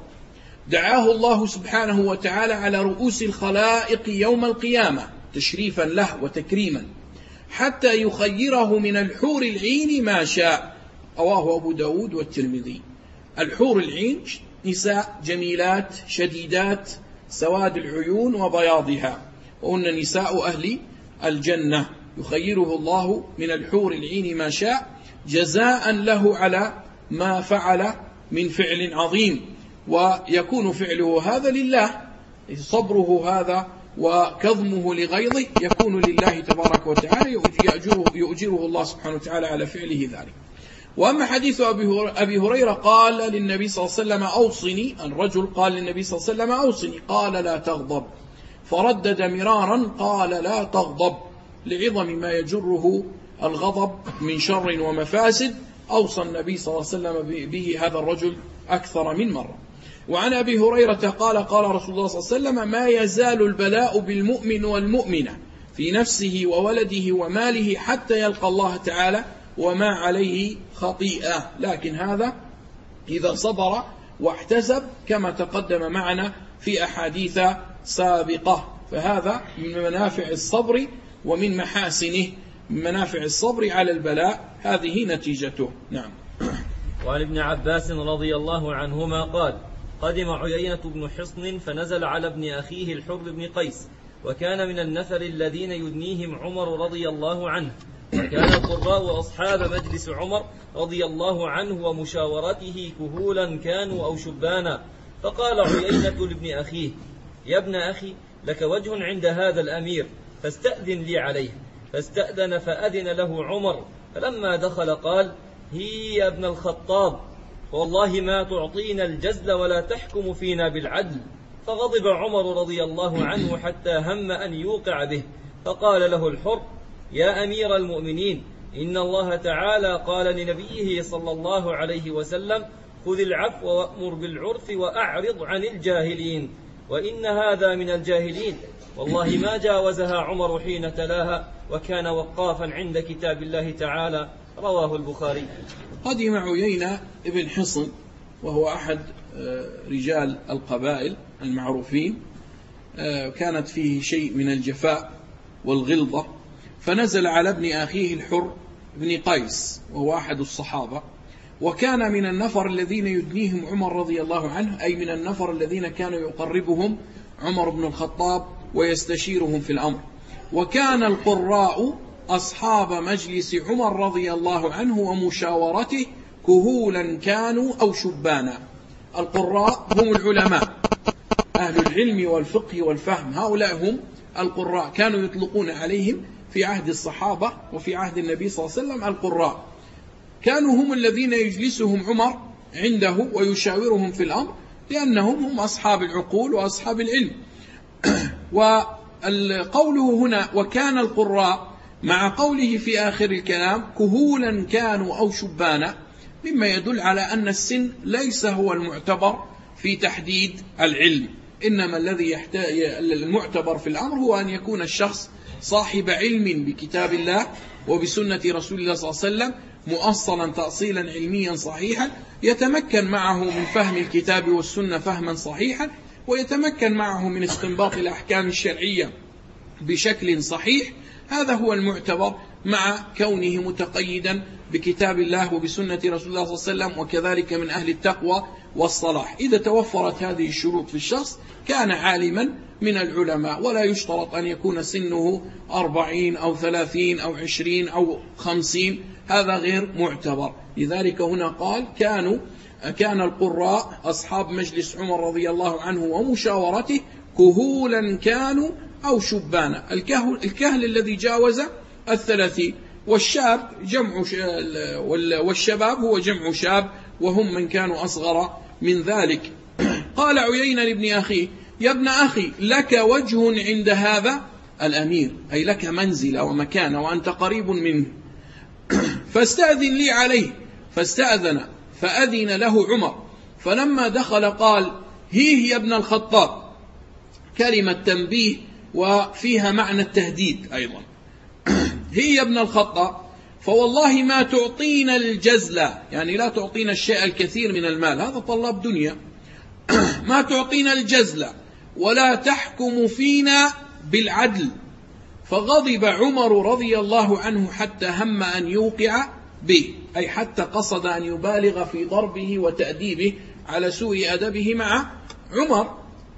دعاه الله سبحانه وتعالى على رؤوس الخلائق يوم القيامة تشريفا له وتكريما حتى يخيره من الحور العين ما شاء. رواه أبو داود والترمذي. الحور العين نساء جميلات شديدات سواد العيون وبياضها، وهن نساء أهل الجنة، يخيره الله من الحور العين ما شاء جزاء له على ما فعل من فعل عظيم، ويكون فعله هذا لله، صبره هذا وكظمه لغيظه يكون لله تبارك وتعالى، يؤجره الله سبحانه وتعالى على فعله ذلك. وأما حديث أبي هريرة قال للنبي صلى الله عليه وسلم: أوصني. الرجل قال للنبي صلى الله عليه وسلم: أوصني. قال: لا تغضب. فردد مرارا قال: لا تغضب، لعظم ما يجره الغضب من شر ومفاسد. أوصى النبي صلى الله عليه وسلم به هذا الرجل أكثر من مرة. وعن أبي هريرة قال: قال رسول الله صلى الله عليه وسلم: ما يزال البلاء بالمؤمن والمؤمنة في نفسه وولده وماله حتى يلقى الله تعالى وما عليه خطيئة، لكن هذا إذا صبر واحتسب كما تقدم معنا في أحاديث سابقة. فهذا من منافع الصبر ومن محاسنه، من منافع الصبر على البلاء، هذه نتيجته. نعم. وعن ابن عباس رضي الله عنهما قال: قدم عيينة بن حصن فنزل على ابن أخيه الحر بن قيس، وكان من النفر الذين يدنيهم عمر رضي الله عنه، وكان القراء أصحاب مجلس عمر رضي الله عنه ومشاورته كهولا كانوا أو شبانا. فقال عيينة لابن أخيه: يا ابن أخي، لك وجه عند هذا الأمير، فاستأذن لي عليه. فاستأذن فأذن له عمر، فلما دخل قال: هي يا ابن الخطاب، والله ما تعطينا الجزل ولا تحكم فينا بالعدل. فغضب عمر رضي الله عنه حتى هم أن يوقع به، فقال له الحر: يا أمير المؤمنين، إن الله تعالى قال لنبيه صلى الله عليه وسلم: خذ العفو وأمر بالعرف وأعرض عن الجاهلين، وإن هذا من الجاهلين. والله ما جاوزها عمر حين تلاها، وكان وقافا عند كتاب الله تعالى. رواه البخاري. قدم عيينة ابن حصن، وهو أحد رجال القبائل المعروفين، كانت فيه شيء من الجفاء والغلظة، فنزل على ابن أخيه الحر بن قيس، وهو أحد الصحابة، وكان من النفر الذين يدنيهم عمر رضي الله عنه، أي من النفر الذين كانوا يقربهم عمر بن الخطاب ويستشيرهم في الأمر. وكان القراء أصحاب مجلس عمر رضي الله عنه ومشاورته كهولا كانوا أو شبانا. القراء هم العلماء، أهل العلم والفقه والفهم، هؤلاء هم القراء، كانوا يطلقون عليهم في عهد الصحابة وفي عهد النبي صلى الله عليه وسلم القراء. كانوا هم الذين يجلسهم عمر عنده ويشاورهم في الأمر، لأنهم هم أصحاب العقول وأصحاب العلم. وقوله هنا وكان القراء مع قوله في آخر الكلام كهولا كانوا أو شبانا، مما يدل على أن السن ليس هو المعتبر في تحديد العلم، إنما الذي المعتبر في الأمر هو أن يكون الشخص صاحب علم بكتاب الله وبسنة رسول الله صلى الله عليه وسلم مؤصلا تأصيلا علميا صحيحا، يتمكن معه من فهم الكتاب والسنة فهما صحيحا، ويتمكن معه من استنباط الأحكام الشرعية بشكل صحيح. هذا هو المعتبر مع كونه متقيدا بكتاب الله وبسنة رسول الله صلى الله عليه وسلم، وكذلك من أهل التقوى والصلاح. إذا توفرت هذه الشروط في الشخص كان عالما من العلماء، ولا يشترط أن يكون سنه 40 أو 30 أو 20 أو 50، هذا غير معتبر. لذلك هنا قال كان القراء أصحاب مجلس عمر رضي الله عنه ومشاورته كهولا كانوا أو شبانا. الكهل الذي جاوز 30، والشاب جمع والشباب هو جمع شاب، وهم من كانوا أصغر من ذلك. قال عيينة لابن أخيه يا ابن أخي لك وجه عند هذا الأمير، أي لك منزلة ومكانة وأنت قريب منه، فاستأذن لي عليه. فاستأذن فأذن له عمر، فلما دخل قال هيه يا ابن الخطاب، كلمة تنبيه وفيها معنى التهديد أيضا. هي يا ابن الخطاب فوالله ما تعطينا الجزل، يعني لا تعطينا الشيء الكثير من المال، هذا طلاب دنيا، ما تعطينا الجزل ولا تحكم فينا بالعدل. فغضب عمر رضي الله عنه حتى هم أن يوقع به، أي حتى قصد أن يبالغ في ضربه وتأديبه على سوء أدبه مع عمر.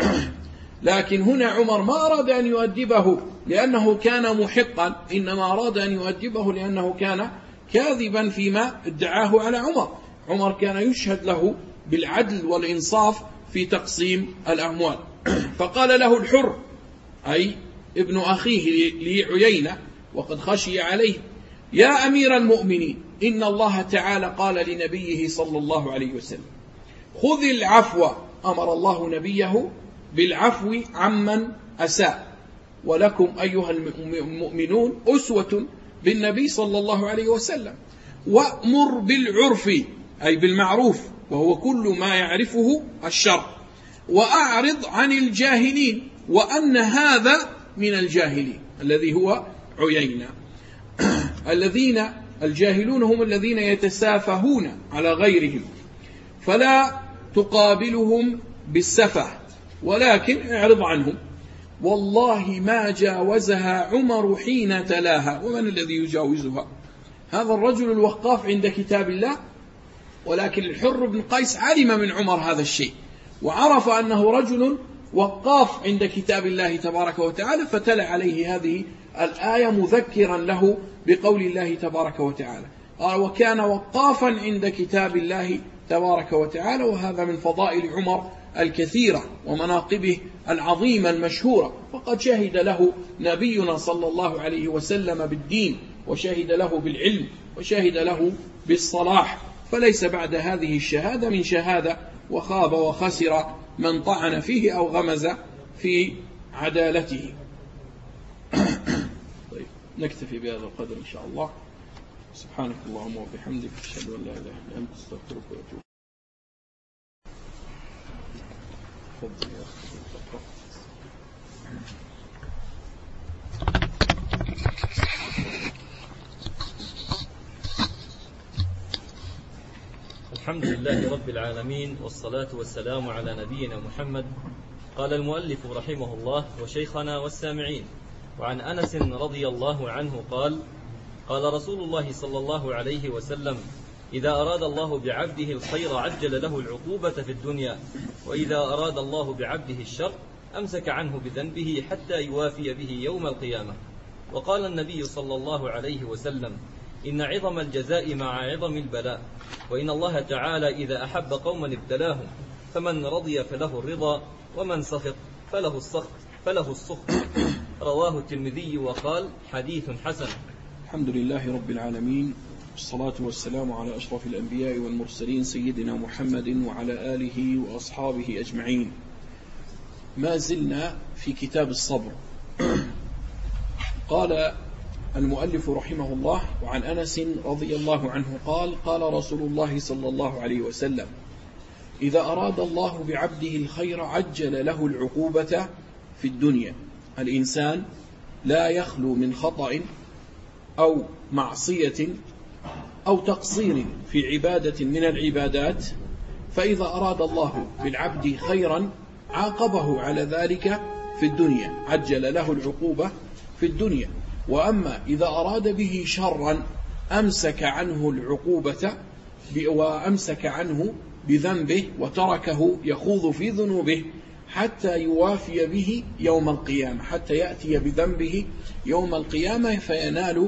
لكن هنا عمر ما أراد أن يؤدبه لأنه كان محقا، إنما أراد أن يؤدبه لأنه كان كاذبا فيما ادعاه على عمر. عمر كان يشهد له بالعدل والإنصاف في تقسيم الأموال. فقال له الحر، أي ابن أخيه لعيينة وقد خشي عليه، يا أمير المؤمنين إن الله تعالى قال لنبيه صلى الله عليه وسلم خذ العفو، أمر الله نبيه بالعفو عمن أساء، ولكم أيها المؤمنون أسوة بالنبي صلى الله عليه وسلم، وأمر بالعرف أي بالمعروف وهو كل ما يعرفه الشرع، وأعرض عن الجاهلين، وأن هذا من الجاهلين الذي هو عيينة. الذين الجاهلون هم الذين يتسافهون على غيرهم، فلا تقابلهم بالسفه ولكن اعرض عنهم. والله ما جاوزها عمر حين تلاها. ومن الذي يجاوزها؟ هذا الرجل الوقاف عند كتاب الله. ولكن الحر بن قيس علم من عمر هذا الشيء، وعرف أنه رجل وقاف عند كتاب الله تبارك وتعالى، فتلا عليه هذه الآية مذكرا له بقول الله تبارك وتعالى. قال وكان وقافا عند كتاب الله تبارك وتعالى. وهذا من فضائل عمر الكثيرة ومناقبه العظيمة المشهورة، وقد شهد له نبينا صلى الله عليه وسلم بالدين، وشهد له بالعلم، وشهد له بالصلاح، فليس بعد هذه الشهادة من شهادة، وخاب وخسر من طعن فيه أو غمز في عدالته. طيب نكتفي بهذا القدر إن شاء الله. سبحانك اللهم وبحمدك، أشهد أن لا إله إلا أنت، أستغفرك وأتوب. الحمد لله رب العالمين، والصلاة والسلام على نبينا محمد. قال المؤلف رحمه الله وشيخنا والسامعين: وعن أنس رضي الله عنه قال: قال رسول الله صلى الله عليه وسلم: إذا أراد الله بعبده الخير عجل له العقوبة في الدنيا، وإذا أراد الله بعبده الشر أمسك عنه بذنبه حتى يوافي به يوم القيامة. وقال النبي صلى الله عليه وسلم: إن عظم الجزاء مع عظم البلاء، وإن الله تعالى إذا أحب قوما ابتلاهم، فمن رضي فله الرضا، ومن سخط فله السخط. رواه الترمذي وقال: حديث حسن. الحمد لله رب العالمين، والصلاة والسلام على أشرف الأنبياء والمرسلين سيدنا محمد وعلى آله وأصحابه أجمعين. ما زلنا في كتاب الصبر. قال المؤلف رحمه الله: وعن أنس رضي الله عنه قال: قال رسول الله صلى الله عليه وسلم: إذا أراد الله بعبده الخير عجل له العقوبة في الدنيا. الإنسان لا يخلو من خطأ أو معصية أو تقصير في عبادة من العبادات، فإذا أراد الله بالعبد خيرا عاقبه على ذلك في الدنيا، عجل له العقوبة في الدنيا. وأما إذا أراد به شرا أمسك عنه العقوبة وأمسك عنه بذنبه وتركه يخوض في ذنوبه حتى يوافي به يوم القيامة، حتى يأتي بذنبه يوم القيامة فينال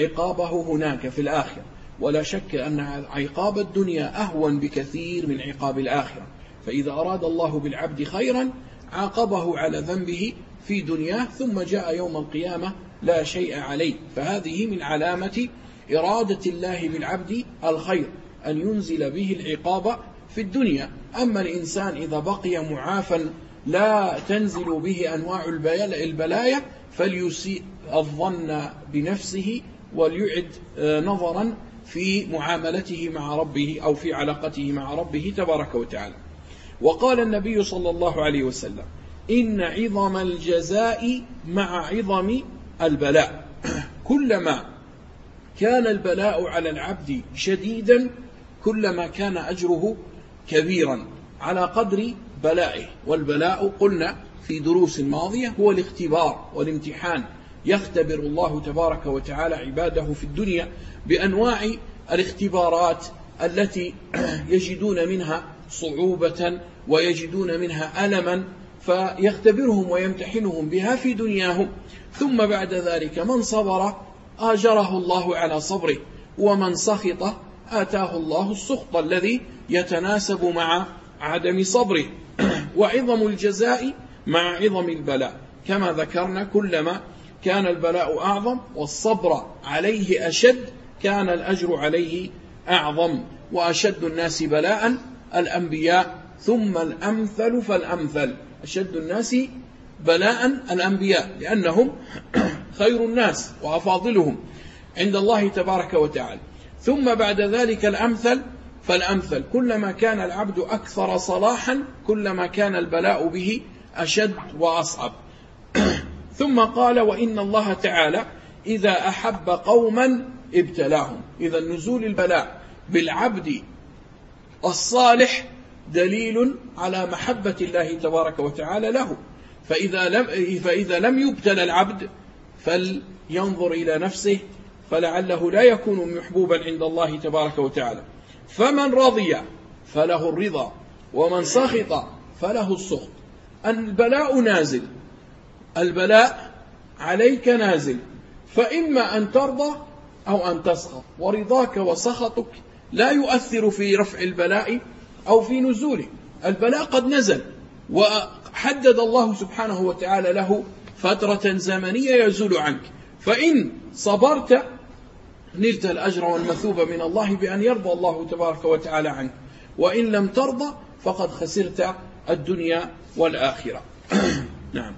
عقابه هناك في الآخرة. ولا شك أن عقاب الدنيا أهون بكثير من عقاب الآخرة. فإذا أراد الله بالعبد خيرا عاقبه على ذنبه في دنياه، ثم جاء يوم القيامة لا شيء عليه. فهذه من علامة إرادة الله بالعبد الخير، أن ينزل به العقاب في الدنيا. أما الإنسان إذا بقي معافا لا تنزل به أنواع البلايا فليسيء الظن بنفسه وليعد نظرا في معاملته مع ربه أو في علاقته مع ربه تبارك وتعالى. وقال النبي صلى الله عليه وسلم: إن عظم الجزاء مع عظم البلاء. كلما كان البلاء على العبد شديدا كلما كان أجره كبيرا على قدر بلائه. والبلاء قلنا في دروس ماضية هو الاختبار والامتحان، يختبر الله تبارك وتعالى عباده في الدنيا بأنواع الاختبارات التي يجدون منها صعوبة ويجدون منها ألما، فيختبرهم ويمتحنهم بها في دنياهم. ثم بعد ذلك من صبر آجره الله على صبره، ومن سخط آتاه الله السخط الذي يتناسب مع عدم صبره. وعظم الجزاء مع عظم البلاء، كما ذكرنا كلما كان البلاء أعظم والصبر عليه أشد كان الأجر عليه أعظم. وأشد الناس بلاء الأنبياء ثم الأمثل فالأمثل. أشد الناس بلاء الأنبياء لأنهم خير الناس وأفاضلهم عند الله تبارك وتعالى، ثم بعد ذلك الأمثل فالأمثل. كلما كان العبد أكثر صلاحا كلما كان البلاء به أشد وأصعب. ثم قال: وإن الله تعالى إذا أحب قوما ابتلاهم. إذا نزول البلاء بالعبد الصالح دليل على محبة الله تبارك وتعالى له. فإذا لم يبتلى العبد فلينظر إلى نفسه فلعله لا يكون محبوبا عند الله تبارك وتعالى. فمن رضي فله الرضا، ومن سخط فله السخط. البلاء نازل، البلاء عليك نازل، فإما أن ترضى أو أن تسخط. ورضاك وسخطك لا يؤثر في رفع البلاء أو في نزوله. البلاء قد نزل وحدد الله سبحانه وتعالى له فترة زمنية يزول عنك، فإن صبرت نلت الأجر والمثوبة من الله بأن يرضى الله تبارك وتعالى عنك، وإن لم ترضى فقد خسرت الدنيا والآخرة. نعم.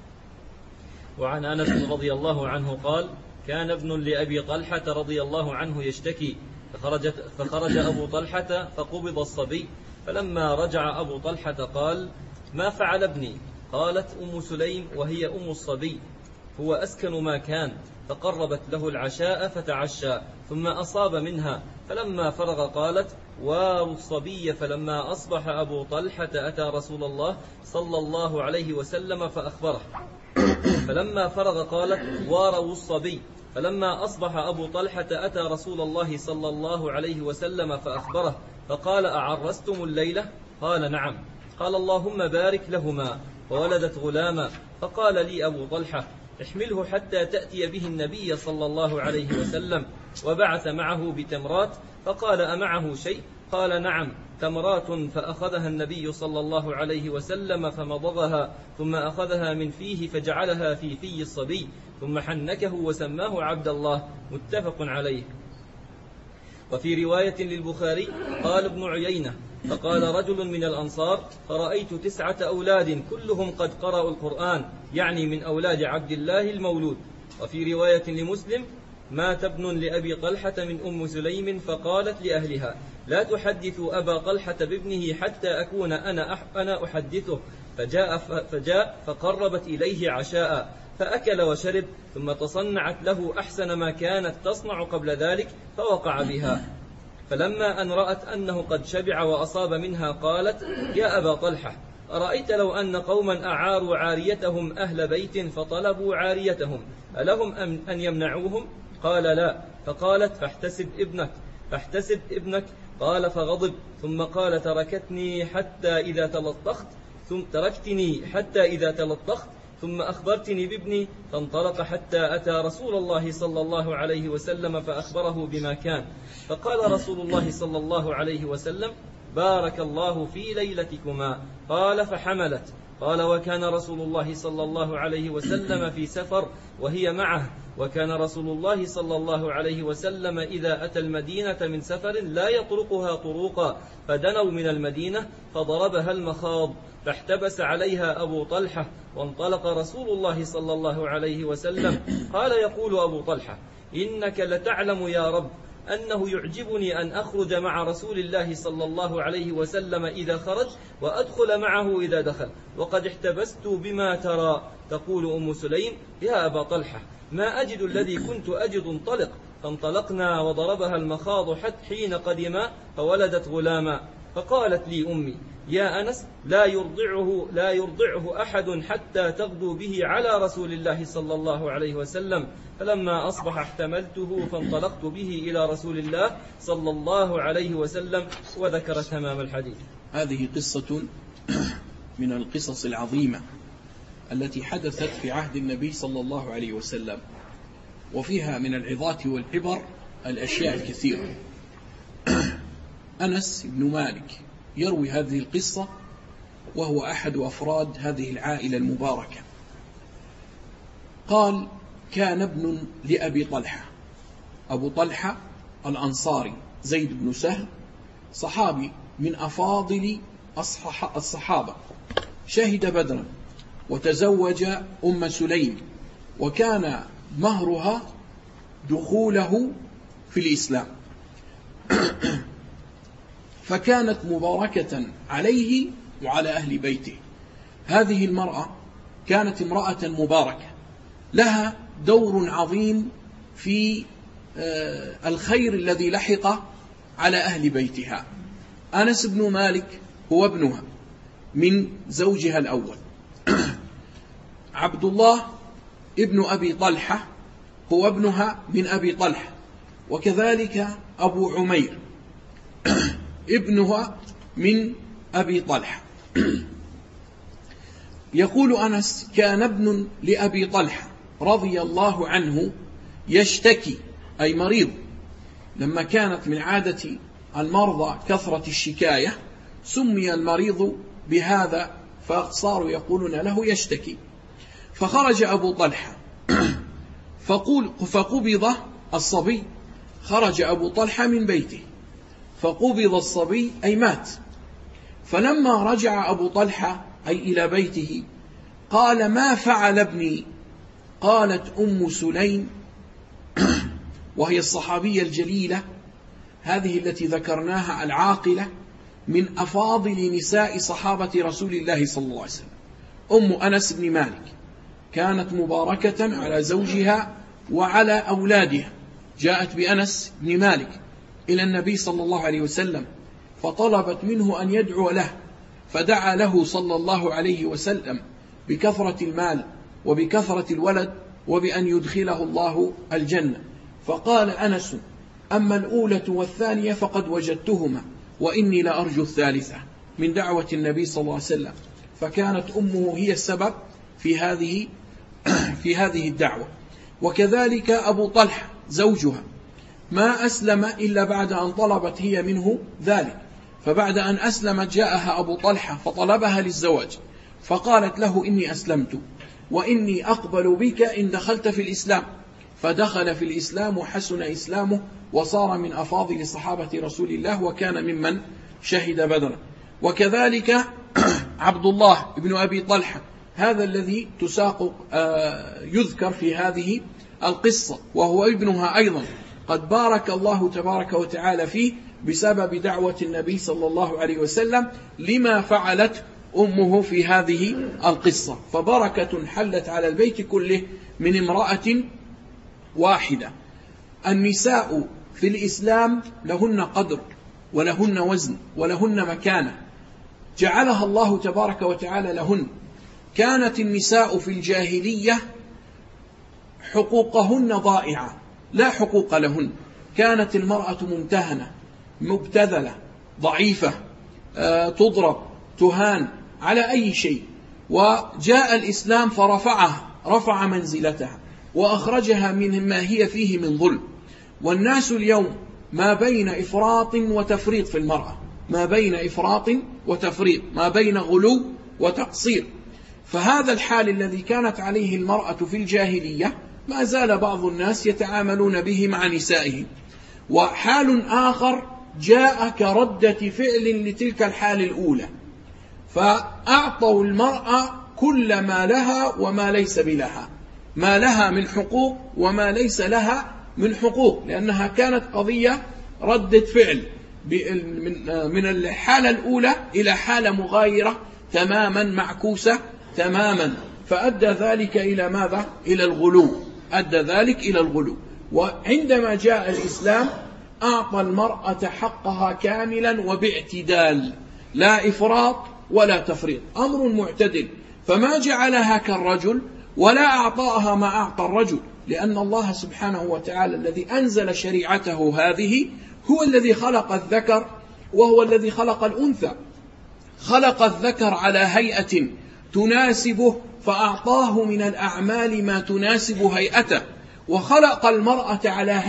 وعن أنس رضي الله عنه قال: كان ابن لأبي طلحة رضي الله عنه يشتكي، فخرج أبو طلحة فقبض الصبي، فلما رجع أبو طلحة قال: ما فعل ابني؟ قالت أم سليم وهي أم الصبي: هو أسكن ما كان. فقربت له العشاء فتعشى، ثم أصاب منها، فلما فرغ قالت: واروا الصبي. فلما أصبح أبو طلحة أتى رسول الله صلى الله عليه وسلم فأخبره. فلما فرغ قالت: واروا الصبي. فلما أصبح أبو طلحة أتى رسول الله صلى الله عليه وسلم فأخبره، فقال: أعرستم الليلة؟ قال: نعم. قال: اللهم بارك لهما. وولدت غلاما. فقال لي أبو طلحة: احمله حتى تأتي به النبي صلى الله عليه وسلم. وبعث معه بتمرات، فقال أمعه شيء؟ قال نعم، تمرات. فأخذها النبي صلى الله عليه وسلم فمضغها، ثم أخذها من فيه فجعلها في في الصبي، ثم حنكه وسماه عبد الله. متفق عليه. وفي رواية للبخاري قال ابن عيينة: فقال رجل من الأنصار: فرأيت 9 أولاد كلهم قد قرأوا القرآن، يعني من أولاد عبد الله المولود. وفي رواية لمسلم: مات ابن لأبي طلحة من أم سليم، فقالت لأهلها: لا تحدثوا أبا طلحة بابنه حتى أكون أنا أحدثه. فجاء فقربت إليه عشاء، فأكل وشرب، ثم تصنعت له أحسن ما كانت تصنع قبل ذلك، فوقع بها. فلما أن رأت أنه قد شبع وأصاب منها، قالت: يا أبا طلحة، أرأيت لو أن قوما أعاروا عاريتهم أهل بيت فطلبوا عاريتهم، ألهم أن يمنعوهم؟ قال: لا. فقالت: فاحتسب ابنك. قال: فغضب، ثم قال: تركتني حتى إذا تلطخت، ثم أخبرتني بابني. فانطلق حتى أتى رسول الله صلى الله عليه وسلم فأخبره بما كان. فقال رسول الله صلى الله عليه وسلم: بارك الله في ليلتكما. قال: فحملت. قال: وكان رسول الله صلى الله عليه وسلم في سفر وهي معه، وكان رسول الله صلى الله عليه وسلم إذا أتى المدينة من سفر لا يطرقها طروقا، فدنوا من المدينة فضربها المخاض، فاحتبس عليها أبو طلحة، وانطلق رسول الله صلى الله عليه وسلم. قال يقول أبو طلحة: إنك لتعلم يا رب أنه يعجبني أن أخرج مع رسول الله صلى الله عليه وسلم إذا خرج، وأدخل معه إذا دخل، وقد احتبست بما ترى. تقول أم سليم: يا أبا طلحة، ما أجد الذي كنت أجد، انطلق. فانطلقنا وضربها المخاض حتى حين قدما فولدت غلاما. فقالت لي أمي: يا أنس، لا يرضعه أحد حتى تغدو به على رسول الله صلى الله عليه وسلم. فلما أصبح احتملته فانطلقت به إلى رسول الله صلى الله عليه وسلم. وذكر تمام الحديث. هذه قصة من القصص العظيمة التي حدثت في عهد النبي صلى الله عليه وسلم، وفيها من العظات والعبر الأشياء الكثيرة. أنس بن مالك يروي هذه القصة، وهو أحد أفراد هذه العائلة المباركة. قال: كان ابن لأبي طلحة. أبو طلحة الأنصاري زيد بن سهل، صحابي من أفاضل الصحابة، شهد بدرا وتزوج أم سليم، وكان مهرها دخوله في الإسلام، فكانت مباركة عليه وعلى أهل بيته. هذه المرأة كانت امرأة مباركة، لها دور عظيم في الخير الذي لحق على أهل بيتها. أنس بن مالك هو ابنها من زوجها الأول. عبد الله ابن أبي طلحة هو ابنها من أبي طلحة، وكذلك أبو عمير ابنها من أبي طلحة. يقول أنس: كان ابن لأبي طلحة رضي الله عنه يشتكي، أي مريض. لما كانت من عادة المرضى كثرة الشكاية سمي المريض بهذا، فصاروا يقولون له يشتكي. فخرج أبو طلحة فقبض الصبي. خرج أبو طلحة من بيته فقبض الصبي، أي مات. فلما رجع أبو طلحة أي إلى بيته قال: ما فعل ابني؟ قالت أم سليم، وهي الصحابية الجليلة هذه التي ذكرناها، العاقلة، من أفاضل نساء صحابة رسول الله صلى الله عليه وسلم، أم أنس بن مالك، كانت مباركة على زوجها وعلى أولادها. جاءت بأنس بن مالك إلى النبي صلى الله عليه وسلم فطلبت منه أن يدعو له، فدعا له صلى الله عليه وسلم بكثرة المال وبكثرة الولد وبأن يدخله الله الجنة. فقال أنس: أما الأولى والثانية فقد وجدتهما، وإني لأرجو الثالثة، من دعوة النبي صلى الله عليه وسلم. فكانت أمه هي السبب في هذه الدعوة. وكذلك أبو طلحة زوجها ما أسلم إلا بعد أن طلبت هي منه ذلك، فبعد أن أسلمت جاءها أبو طلحة فطلبها للزواج، فقالت له إني أسلمت وإني أقبل بك إن دخلت في الإسلام، فدخل في الإسلام وحسن إسلامه وصار من أفاضل صحابة رسول الله وكان ممن شهد بدرا. وكذلك عبد الله بن أبي طلحة هذا الذي تساق يذكر في هذه القصة وهو ابنها أيضا، قد بارك الله تبارك وتعالى فيه بسبب دعوة النبي صلى الله عليه وسلم لما فعلت أمه في هذه القصة، فبركة حلت على البيت كله من امرأة واحدة. النساء في الإسلام لهن قدر ولهن وزن ولهن مكانة جعلها الله تبارك وتعالى لهن. كانت النساء في الجاهلية حقوقهن ضائعة، لا حقوق لهن، كانت المرأة ممتهنة مبتذلة ضعيفة، تضرب تهان على أي شيء، وجاء الإسلام فرفعها، رفع منزلتها وأخرجها من ما هي فيه من ظلم. والناس اليوم ما بين إفراط وتفريط في المرأة، ما بين إفراط وتفريط، ما بين غلو وتقصير. فهذا الحال الذي كانت عليه المرأة في الجاهلية ما زال بعض الناس يتعاملون به مع نسائهم. وحال آخر جاء كردة فعل لتلك الحال الأولى، فأعطوا المرأة كل ما لها وما ليس بلها، ما لها من حقوق وما ليس لها من حقوق، لأنها كانت قضية ردة فعل من الحالة الأولى إلى حالة مغايرة تماما، معكوسة تماما، فأدى ذلك إلى ماذا؟ إلى الغلو، أدى ذلك إلى الغلو. وعندما جاء الإسلام أعطى المرأة حقها كاملا وباعتدال، لا إفراط ولا تفريط، أمر معتدل، فما جعلها كالرجل ولا أعطاها ما أعطى الرجل، لأن الله سبحانه وتعالى الذي أنزل شريعته هذه هو الذي خلق الذكر وهو الذي خلق الأنثى، خلق الذكر على هيئة تناسبه فأعطاه من الأعمال ما تناسب هيئته، وخلق المرأة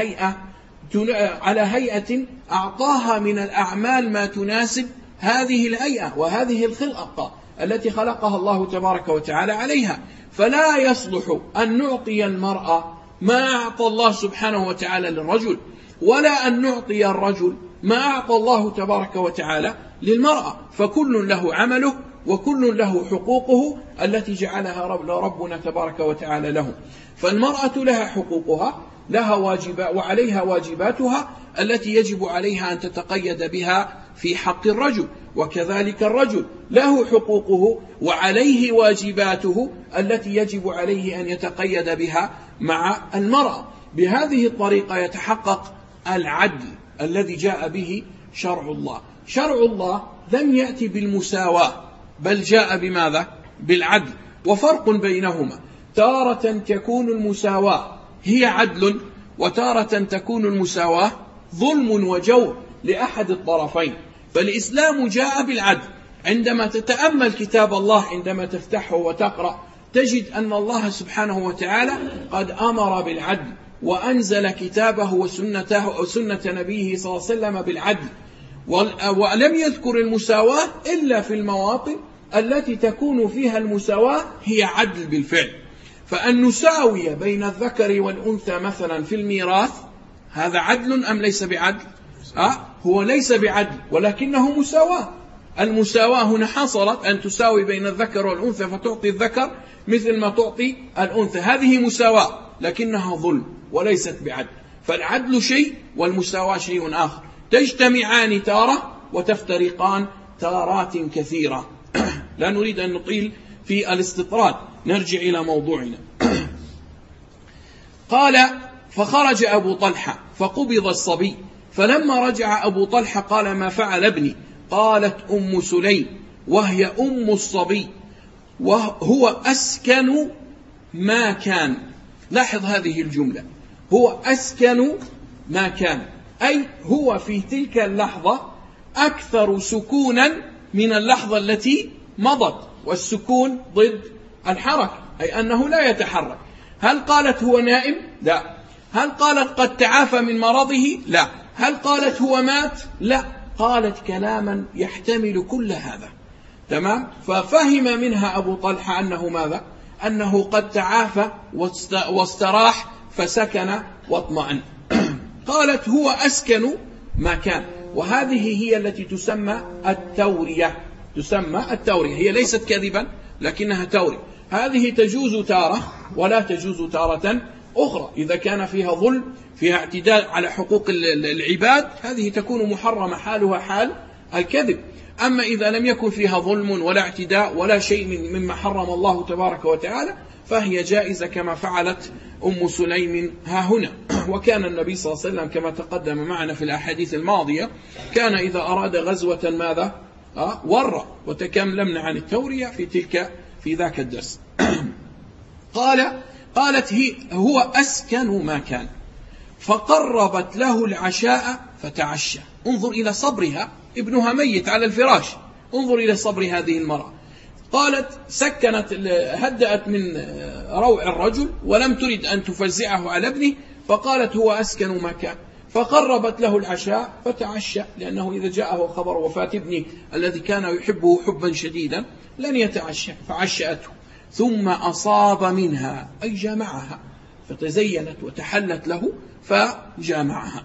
على هيئة أعطاها من الأعمال ما تناسب هذه الهيئة وهذه الخلقة التي خلقها الله تبارك وتعالى عليها. فلا يصلح أن نعطي المرأة ما أعطى الله سبحانه وتعالى للرجل، ولا أن نعطي الرجل ما أعطى الله تبارك وتعالى للمرأة، فكل له عمله وكل له حقوقه التي جعلها ربنا تبارك وتعالى له. فالمرأة لها حقوقها، لها واجبات وعليها واجباتها التي يجب عليها أن تتقيد بها في حق الرجل، وكذلك الرجل له حقوقه وعليه واجباته التي يجب عليه أن يتقيد بها مع المرأة. بهذه الطريقة يتحقق العدل الذي جاء به شرع الله. شرع الله لم يأتي بالمساواة بل جاء بماذا؟ بالعدل. وفرق بينهما، تارة تكون المساواة هي عدل، وتارة تكون المساواة ظلم وجور لأحد الطرفين. فالإسلام جاء بالعدل. عندما تتأمل كتاب الله، عندما تفتحه وتقرأ، تجد أن الله سبحانه وتعالى قد أمر بالعدل، وأنزل كتابه وسنة نبيه صلى الله عليه وسلم بالعدل، ولم يذكر المساواة إلا في المواطن التي تكون فيها المساواة هي عدل بالفعل. فأن نساوي بين الذكر والأنثى مثلا في الميراث، هذا عدل أم ليس بعدل؟ هو ليس بعدل، ولكنه مساواة. المساواة هنا حصلت أن تساوي بين الذكر والأنثى فتعطي الذكر مثل ما تعطي الأنثى، هذه مساواة لكنها ظلم وليست بعدل. فالعدل شيء والمساواة شيء آخر، تجتمعان تارة وتفترقان تارات كثيرة. لا نريد أن نطيل في الاستطراد، نرجع إلى موضوعنا. قال: فخرج أبو طلحة فقبض الصبي، فلما رجع أبو طلحة قال: ما فعل ابني؟ قالت أم سليم وهي أم الصبي: وهو أسكن ما كان. لاحظ هذه الجملة، هو أسكن ما كان، أي هو في تلك اللحظة أكثر سكونا من اللحظة التي مضت، والسكون ضد الحركة، أي أنه لا يتحرك. هل قالت هو نائم؟ لا. هل قالت قد تعافى من مرضه؟ لا. هل قالت هو مات؟ لا. قالت كلاما يحتمل كل هذا. تمام؟ ففهم منها أبو طلحة أنه ماذا؟ أنه قد تعافى واستراح فسكن واطمأن. قالت هو أسكن ما كان. وهذه هي التي تسمى التورية. تسمى التورية، هي ليست كذبا لكنها تورية. هذه تجوز تارة ولا تجوز تارة أخرى. إذا كان فيها ظلم، فيها اعتداء على حقوق العباد، هذه تكون محرمة حالها حال الكذب. أما إذا لم يكن فيها ظلم ولا اعتداء ولا شيء مما حرم الله تبارك وتعالى فهي جائزة كما فعلت أم سليم ها هنا. وكان النبي صلى الله عليه وسلم كما تقدم معنا في الأحاديث الماضية كان إذا أراد غزوة ماذا؟ ورى. وتكلمنا عن التورية في ذاك الدرس. قالت هو أسكن ما كان، فقربت له العشاء فتعشى. انظر إلى صبرها، ابنها ميت على الفراش، انظر إلى صبر هذه المرأة. قالت هدأت من روع الرجل ولم ترد أن تفزعه على ابنه، فقالت هو أسكن ما كان، فقربت له العشاء فتعشى، لأنه إذا جاءه خبر وفاة ابنه الذي كان يحبه حبا شديدا لن يتعشى، فعشأته. ثم أصاب منها أي جامعها، فتزينت وتحلت له فجامعها.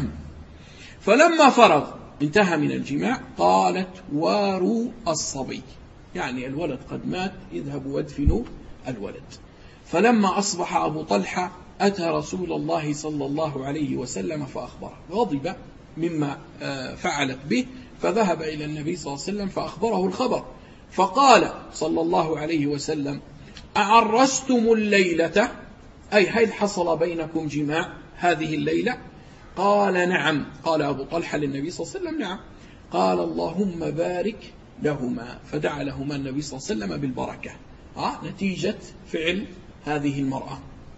فلما فرغ انتهى من الجماع قالت واروا الصبي، يعني الولد قد مات، اذهبوا وادفنوا الولد. فلما أصبح أبو طلحة أتى رسول الله صلى الله عليه وسلم فأخبره، غضب مما فعلت به، فذهب إلى النبي صلى الله عليه وسلم فأخبره الخبر. فقال صلى الله عليه وسلم أعرستم الليلة، أي هل حصل بينكم جماع هذه الليلة؟ قال نعم. قال أبو طلحة للنبي صلى الله عليه وسلم نعم. قال اللهم بارك لهما، فدعا لهما النبي صلى الله عليه وسلم بالبركة نتيجة فعل هذه المرأة.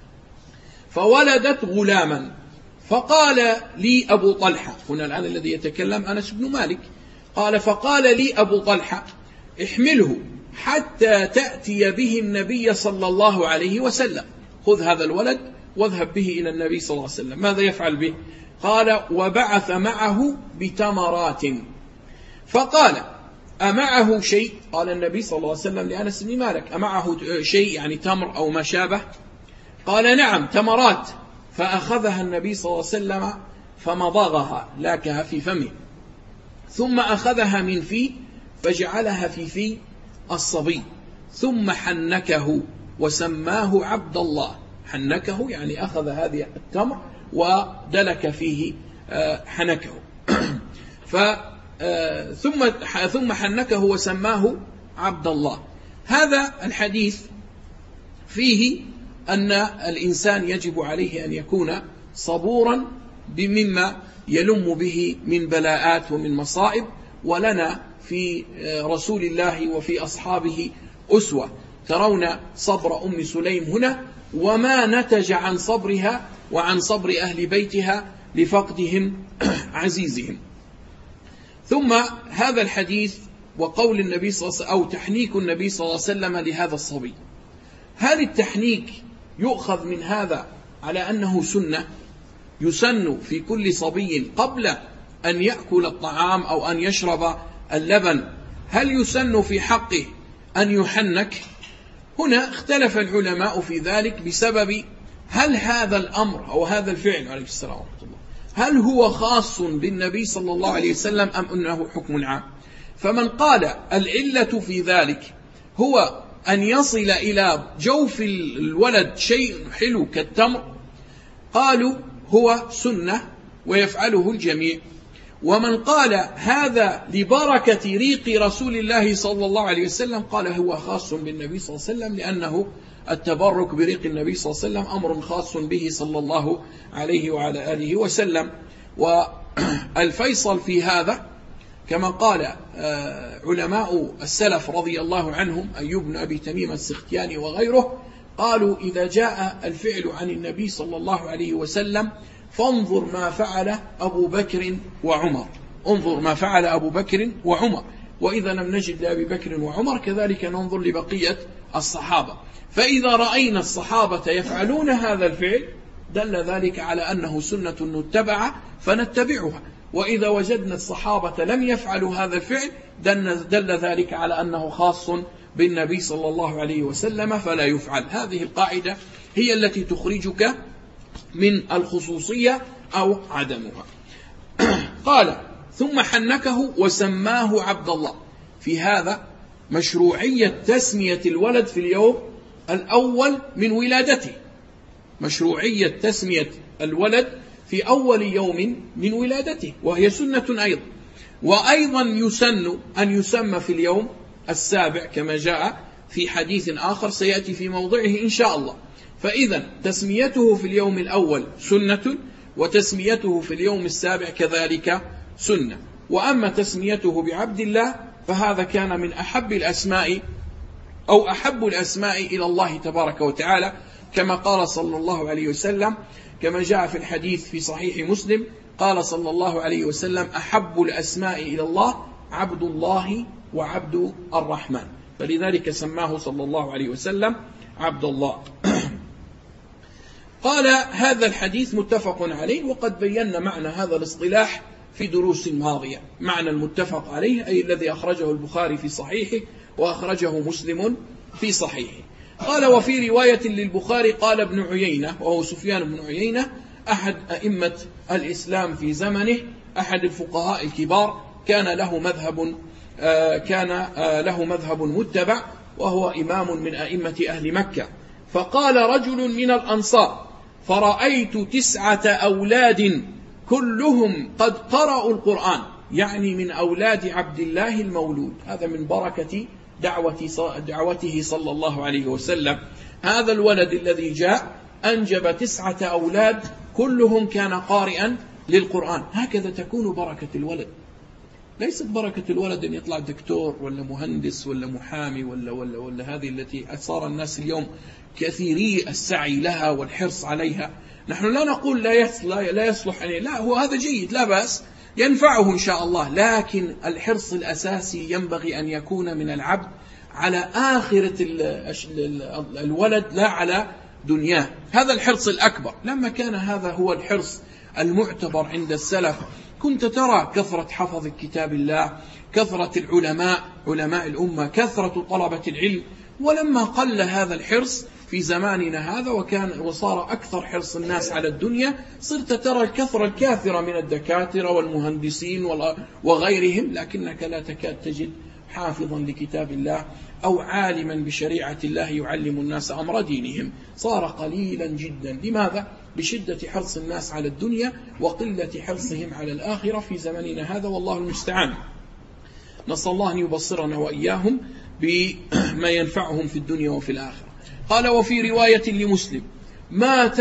فولدت غلاما. فقال لي أبو طلحة، هنا الآن الذي يتكلم أنس بن مالك، قال فقال لي أبو طلحة احمله حتى تأتي به النبي صلى الله عليه وسلم، خذ هذا الولد واذهب به إلى النبي صلى الله عليه وسلم. ماذا يفعل به؟ قال وبعث معه بتمرات. فقال أمعه شيء؟ قال النبي صلى الله عليه وسلم لأنس بن مالك أمعه شيء، يعني تمر أو ما شابه؟ قال نعم تمرات. فأخذها النبي صلى الله عليه وسلم فمضغها، لاكها في فمه، ثم أخذها من فيه فجعلها في في الصبي، ثم حنكه وسماه عبد الله. حنكه يعني أخذ هذه التمر ودلك فيه حنكه ثم حنكه وسماه عبد الله. هذا الحديث فيه أن الإنسان يجب عليه أن يكون صبورا بمما يلم به من بلاءات ومن مصائب. ولنا في رسول الله وفي أصحابه أسوة. ترون صبر أم سليم هنا وما نتج عن صبرها وعن صبر أهل بيتها لفقدهم عزيزهم. ثم هذا الحديث وقول النبي صلى الله عليه وسلم أو تحنيك النبي صلى الله عليه وسلم لهذا الصبي، هل التحنيك يؤخذ من هذا على أنه سنة؟ يسن في كل صبي قبل أن يأكل الطعام أو أن يشرب اللبن، هل يسن في حقه أن يحنك؟ هنا اختلف العلماء في ذلك بسبب هل هذا الأمر أو هذا الفعل عليه السلام ورحمة الله هل هو خاص بالنبي صلى الله عليه وسلم أم أنه حكم عام؟ فمن قال العلة في ذلك هو أن يصل إلى جوف الولد شيء حلو كالتمر، قالوا هو سنة ويفعله الجميع. ومن قال هذا لبركة ريق رسول الله صلى الله عليه وسلم قال هو خاص بالنبي صلى الله عليه وسلم، لأنه التبرك بريق النبي صلى الله عليه وسلم أمر خاص به صلى الله عليه وعلى آله وسلم. والفيصل في هذا كما قال علماء السلف رضي الله عنهم، أيوب بن أبي تميم السختياني وغيره، قالوا إذا جاء الفعل عن النبي صلى الله عليه وسلم فانظر ما فعل أبو بكر وعمر، انظر ما فعل أبو بكر وعمر، وإذا لم نجد لأبي بكر وعمر كذلك ننظر لبقية الصحابة. فإذا رأينا الصحابة يفعلون هذا الفعل دل ذلك على أنه سنة نتبع فنتبعها، وإذا وجدنا الصحابة لم يفعلوا هذا الفعل دل ذلك على أنه خاص بالنبي صلى الله عليه وسلم فلا يفعل. هذه القاعدة هي التي تخرجك من الخصوصية أو عدمها. قال ثم حنكه وسماه عبد الله. في هذا مشروعية تسمية الولد في اليوم الأول من ولادته، مشروعية تسمية الولد في أول يوم من ولادته، وهي سنة أيضا. وأيضا يسن أن يسمى في اليوم السابع كما جاء في حديث آخر سيأتي في موضعه إن شاء الله. فإذا تسميته في اليوم الأول سنة، وتسميته في اليوم السابع كذلك سنة. وأما تسميته بعبد الله فهذا كان من أحب الأسماء أو أحب الأسماء إلى الله تبارك وتعالى، كما قال صلى الله عليه وسلم كما جاء في الحديث في صحيح مسلم، قال صلى الله عليه وسلم أحب الأسماء إلى الله عبد الله وعبد الرحمن، فلذلك سماه صلى الله عليه وسلم عبد الله. قال هذا الحديث متفق عليه، وقد بينا معنى هذا الاصطلاح في دروس ماضية. معنى المتفق عليه أي الذي أخرجه البخاري في صحيحه وأخرجه مسلم في صحيحه. قال وفي رواية للبخاري قال ابن عيينة، وهو سفيان بن عيينة أحد أئمة الإسلام في زمنه، أحد الفقهاء الكبار، كان له مذهب متبع، وهو إمام من أئمة أهل مكة. فقال رجل من الأنصار فرأيت 9 أولاد كلهم قد قرأوا القرآن، يعني من أولاد عبد الله المولود. هذا من بركة دعوته صلى الله عليه وسلم. هذا الولد الذي جاء أنجب 9 أولاد كلهم كان قارئا للقرآن. هكذا تكون بركة الولد. ليست بركة الولد أن يطلع دكتور ولا مهندس ولا محامي ولا هذه التي صار الناس اليوم كثيري السعي لها والحرص عليها. نحن لا نقول لا يصلح عليه، لا، هو هذا جيد لا بأس ينفعه إن شاء الله، لكن الحرص الأساسي ينبغي أن يكون من العبد على آخرة الولد لا على دنياه. هذا الحرص الأكبر. لما كان هذا هو الحرص المعتبر عند السلف كنت ترى كثرة حفظ كتاب الله، كثرة علماء الأمة، كثرة طلبة العلم. ولما قل هذا الحرص في زماننا هذا وصار أكثر حرص الناس على الدنيا، صرت ترى الكثرة الكاثرة من الدكاترة والمهندسين وغيرهم، لكنك لا تكاد تجد حافظا لكتاب الله أو عالما بشريعة الله يعلم الناس أمر دينهم. صار قليلا جدا. لماذا؟ بشدة حرص الناس على الدنيا وقلة حرصهم على الآخرة في زمننا هذا، والله المستعان. نسأل الله أن يبصرنا وإياهم بما ينفعهم في الدنيا وفي الآخرة. قال وفي رواية لمسلم مات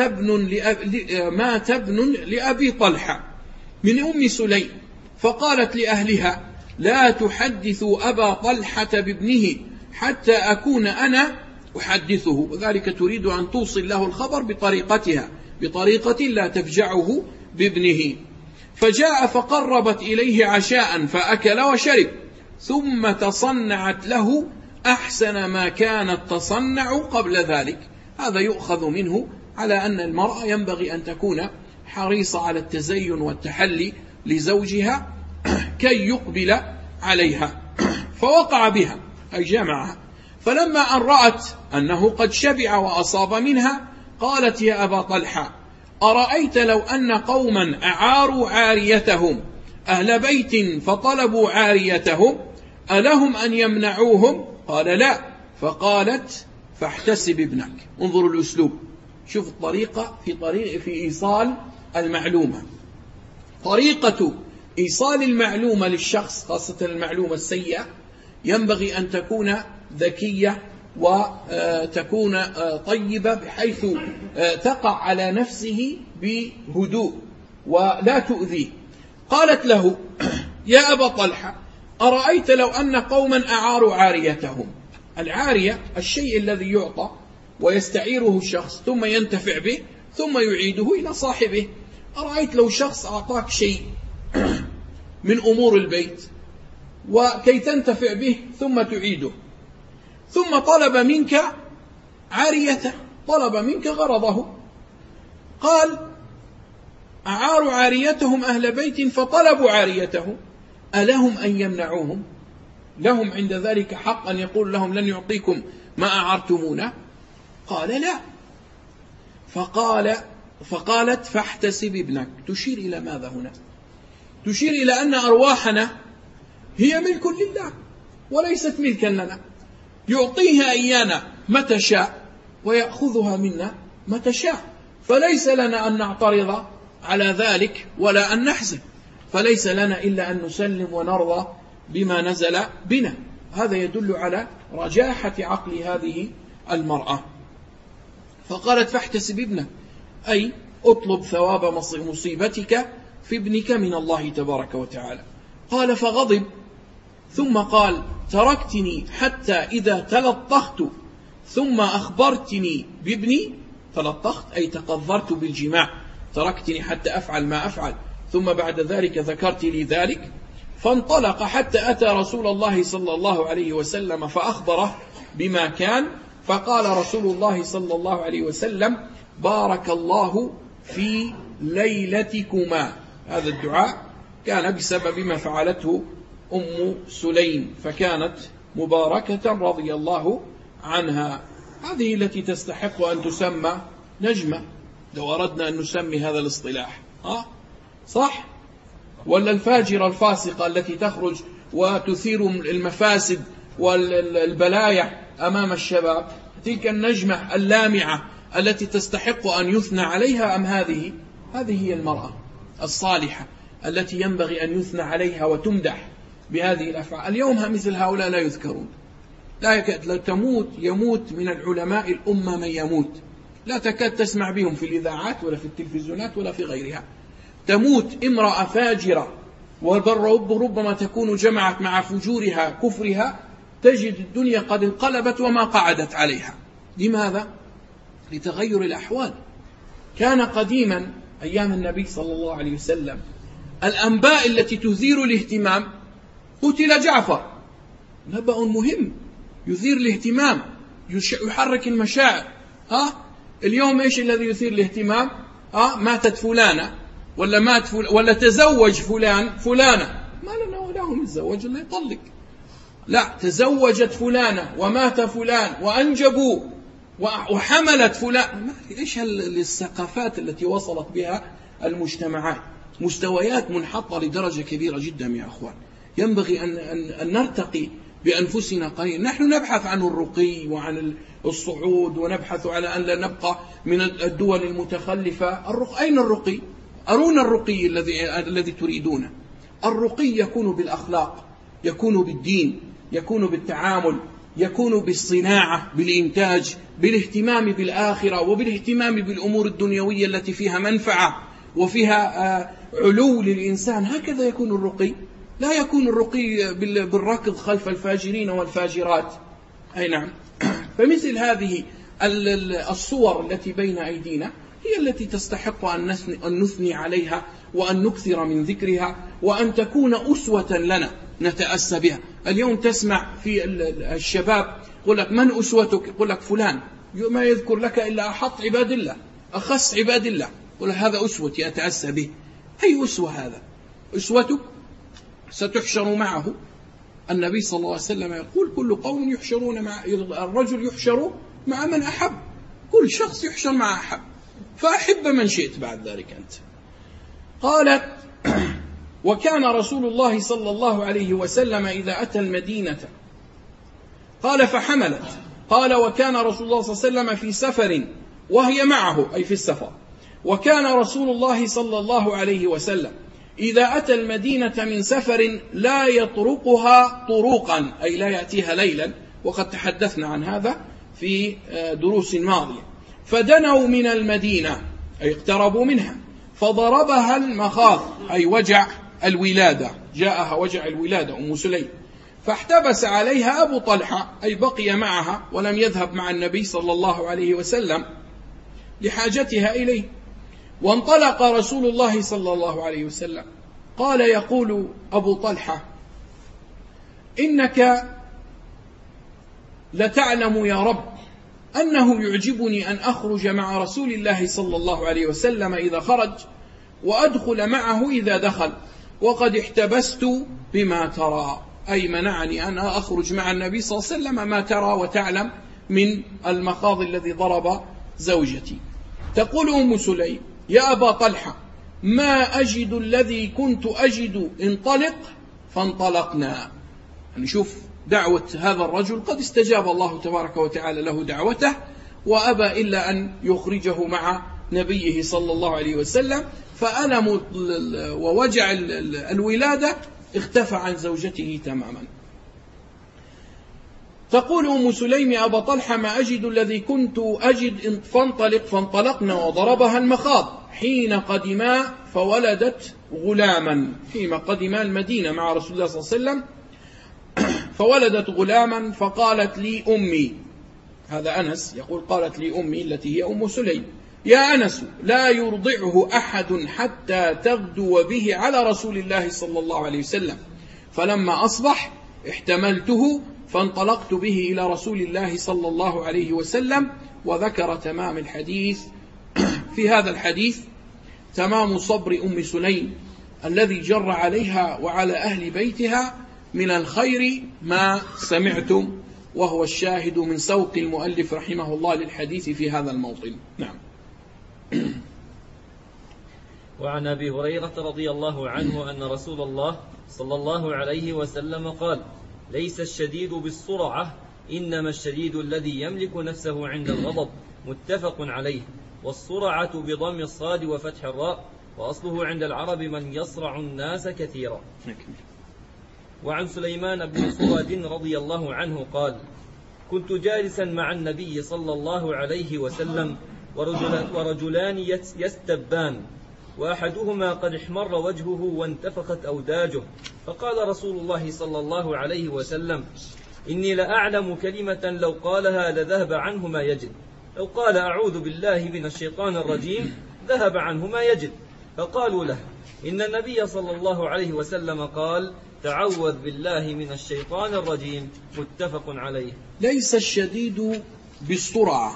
ابن لأبي طلحة من أم سليم، فقالت لأهلها لا تحدثوا أبا طلحة بابنه حتى أكون أنا أحدثه، وذلك تريد أن توصل له الخبر بطريقة لا تفجعه بابنه. فجاء فقربت إليه عشاء فأكل وشرب، ثم تصنعت له أحسن ما كانت تصنع قبل ذلك. هذا يؤخذ منه على أن المرأة ينبغي أن تكون حريصة على التزين والتحلي لزوجها كي يقبل عليها. فوقع بها أي جمعها. فلما أن رأت أنه قد شبع وأصاب منها قالت يا أبا طلحة أرأيت لو أن قوما أعاروا عاريتهم أهل بيت فطلبوا عاريتهم ألهم أن يمنعوهم؟ قال لا. فقالت فاحتسب ابنك. انظروا الأسلوب، شوف الطريقة في إيصال المعلومة. طريقة إيصال المعلومة للشخص خاصة المعلومة السيئة ينبغي أن تكون ذكية وتكون طيبة بحيث تقع على نفسه بهدوء ولا تؤذيه. قالت له يا أبا طلحة أرأيت لو أن قوما أعاروا عاريتهم. العارية الشيء الذي يعطى ويستعيره الشخص ثم ينتفع به ثم يعيده إلى صاحبه. أرأيت لو شخص أعطاك شيء من أمور البيت وكي تنتفع به ثم تعيده، ثم طلب منك عاريته، طلب منك غرضه. قال: أعاروا عاريتهم أهل بيت فطلبوا عاريته، ألهم أن يمنعوهم؟ لهم عند ذلك حق أن يقول لهم لن يعطيكم ما أعرتمونا؟ قال: لا. فقالت: فاحتسب ابنك. تشير إلى ماذا هنا؟ تشير إلى أن أرواحنا هي ملك لله وليست ملكا لنا، يعطيها إيانا متى شاء ويأخذها منا متى شاء، فليس لنا أن نعترض على ذلك ولا أن نحزن، فليس لنا إلا أن نسلم ونرضى بما نزل بنا. هذا يدل على رجاحة عقل هذه المرأة. فقالت: فاحتسب ابنك، أي اطلب ثواب مصيبتك في ابنك من الله تبارك وتعالى. قال: فغضب، ثم قال: تركتني حتى إذا تلطخت ثم أخبرتني بابني. تلطخت أي تقذرت بالجماع، تركتني حتى أفعل ما أفعل ثم بعد ذلك ذكرت لي ذلك. فانطلق حتى أتى رسول الله صلى الله عليه وسلم فأخبره بما كان. فقال رسول الله صلى الله عليه وسلم: بارك الله في ليلتكما. هذا الدعاء كان بسبب ما فعلته أم سليم، فكانت مباركة رضي الله عنها. هذه التي تستحق أن تسمى نجمة لو أردنا أن نسمي هذا الاصطلاح، صح؟ ولا الفاجرة الفاسقة التي تخرج وتثير المفاسد والبلايا أمام الشباب، تلك النجمة اللامعة التي تستحق أن يثنى عليها، أم هذه هي المرأة الصالحة التي ينبغي أن يثنى عليها وتمدح بهذه الأفعال؟ اليوم مثل هؤلاء لا يذكرون، لا يموت من العلماء الأمة من يموت، لا تكاد تسمع بهم في الإذاعات ولا في التلفزيونات ولا في غيرها. تموت امرأة فاجرة وربما تكون جمعت مع فجورها كفرها، تجد الدنيا قد انقلبت وما قعدت عليها. لماذا؟ لتغير الأحوال. كان قديما أيام النبي صلى الله عليه وسلم الأنباء التي تثير الاهتمام: قتل جعفر، نبأ مهم يثير الاهتمام يحرك المشاعر. اليوم إيش الذي يثير الاهتمام؟ ماتت فلانة ولا تزوج فلانة. ما لنا ولاهم يتزوج ولا يطلق، لا، تزوجت فلانة ومات فلان وأنجبوا وحملت فلان. إيش الثقافات التي وصلت بها المجتمعات؟ مستويات منحطة لدرجة كبيرة جدا يا أخوان. ينبغي أن نرتقي بأنفسنا قليلا. نحن نبحث عن الرقي وعن الصعود، ونبحث على أن لا نبقى من الدول المتخلفة. أين الرقي؟ أرونا الرقي الذي تريدونه. الرقي يكون بالأخلاق، يكون بالدين، يكون بالتعامل، يكون بالصناعة، بالإنتاج، بالاهتمام بالآخرة، وبالاهتمام بالأمور الدنيوية التي فيها منفعة وفيها علو للإنسان. هكذا يكون الرقي. لا يكون الرقي بالركض خلف الفاجرين والفاجرات. أي نعم. فمثل هذه الصور التي بين أيدينا هي التي تستحق أن نثني عليها وأن نكثر من ذكرها، وأن تكون أسوة لنا نتأسى بها. اليوم تسمع في الشباب يقول لك: من أسوتك؟ يقول لك فلان، ما يذكر لك إلا أحط عباد الله، أخص عباد الله، يقول لك هذا أسوتي أتأسى به. أي أسوة هذا؟ أسوتك ستحشر معه. النبي صلى الله عليه وسلم يقول: كل قوم يحشرون مع الرجل، يحشر مع من أحب، كل شخص يحشر مع أحب، فأحب من شئت بعد ذلك أنت. قالت: وكان رسول الله صلى الله عليه وسلم إذا أتى المدينة، قال فحملت. قال: وكان رسول الله صلى الله عليه وسلم في سفر وهي معه، أي في السفر. وكان رسول الله صلى الله عليه وسلم إذا أتى المدينة من سفر لا يطرقها طروقا، أي لا يأتيها ليلا، وقد تحدثنا عن هذا في دروس ماضية. فدنوا من المدينة، أي اقتربوا منها، فضربها المخاض، أي وجع الولادة، جاءها وجع الولادة أم سليم. فاحتبس عليها أبو طلحة، أي بقي معها ولم يذهب مع النبي صلى الله عليه وسلم لحاجتها إليه. وانطلق رسول الله صلى الله عليه وسلم. قال يقول أبو طلحة: إنك لتعلم يا رب أنه يعجبني أن أخرج مع رسول الله صلى الله عليه وسلم إذا خرج، وأدخل معه إذا دخل، وقد احتبست بما ترى، أي منعني أن أخرج مع النبي صلى الله عليه وسلم ما ترى وتعلم من المخاض الذي ضرب زوجتي. تقول أم سليم: يا أبا طلحة، ما أجد الذي كنت أجد، انطلق. فانطلقنا. نشوف دعوة هذا الرجل، قد استجاب الله تبارك وتعالى له دعوته، وأبى إلا أن يخرجه مع نبيه صلى الله عليه وسلم، فألم ووجع الولادة اختفى عن زوجته تماما. تقول أم سليم: يا أبا طلحة، ما أجد الذي كنت أجد، فانطلق. فانطلقنا وضربها المخاض حين قدما فولدت غلاما، حين قدما المدينة مع رسول الله صلى الله عليه وسلم فولدت غلاما، فقالت لي أمي، هذا أنس يقول: قالت لي أمي التي هي أم سليم: يا أنس، لا يرضعه أحد حتى تغدو به على رسول الله صلى الله عليه وسلم. فلما أصبح احتملته فانطلقت به إلى رسول الله صلى الله عليه وسلم. وذكر تمام الحديث. في هذا الحديث تمام صبر أم سليم الذي جر عليها وعلى أهل بيتها من الخير ما سمعتم، وهو الشاهد من سوق المؤلف رحمه الله للحديث في هذا الموطن. نعم. وعن أبي هريرة رضي الله عنه أن رسول الله صلى الله عليه وسلم قال: ليس الشديد بالسرعة، إنما الشديد الذي يملك نفسه عند الغضب. متفق عليه. والسرعة بضم الصاد وفتح الراء، وأصله عند العرب من يصرع الناس كثيرا. وعن سليمان بن سواد رضي الله عنه قال: كنت جالسا مع النبي صلى الله عليه وسلم ورجلان يستبان، وأحدهما قد احمر وجهه وانتفخت أوداجه، فقال رسول الله صلى الله عليه وسلم: إني لأعلم كلمة لو قالها لذهب عنه ما يجد. لو قال: أعوذ بالله من الشيطان الرجيم، ذهب عنه ما يجد. فقالوا له: إن النبي صلى الله عليه وسلم قال: تعوذ بالله من الشيطان الرجيم. متفق عليه. ليس الشديد بالسرعة،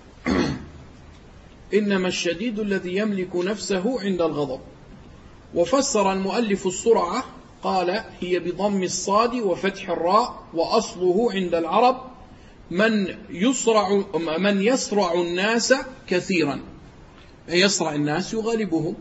إنما الشديد الذي يملك نفسه عند الغضب. وفسر المؤلف السرعة قال: هي بضم الصاد وفتح الراء، وأصله عند العرب من يسرع الناس كثيرا. يسرع الناس يغالبهم،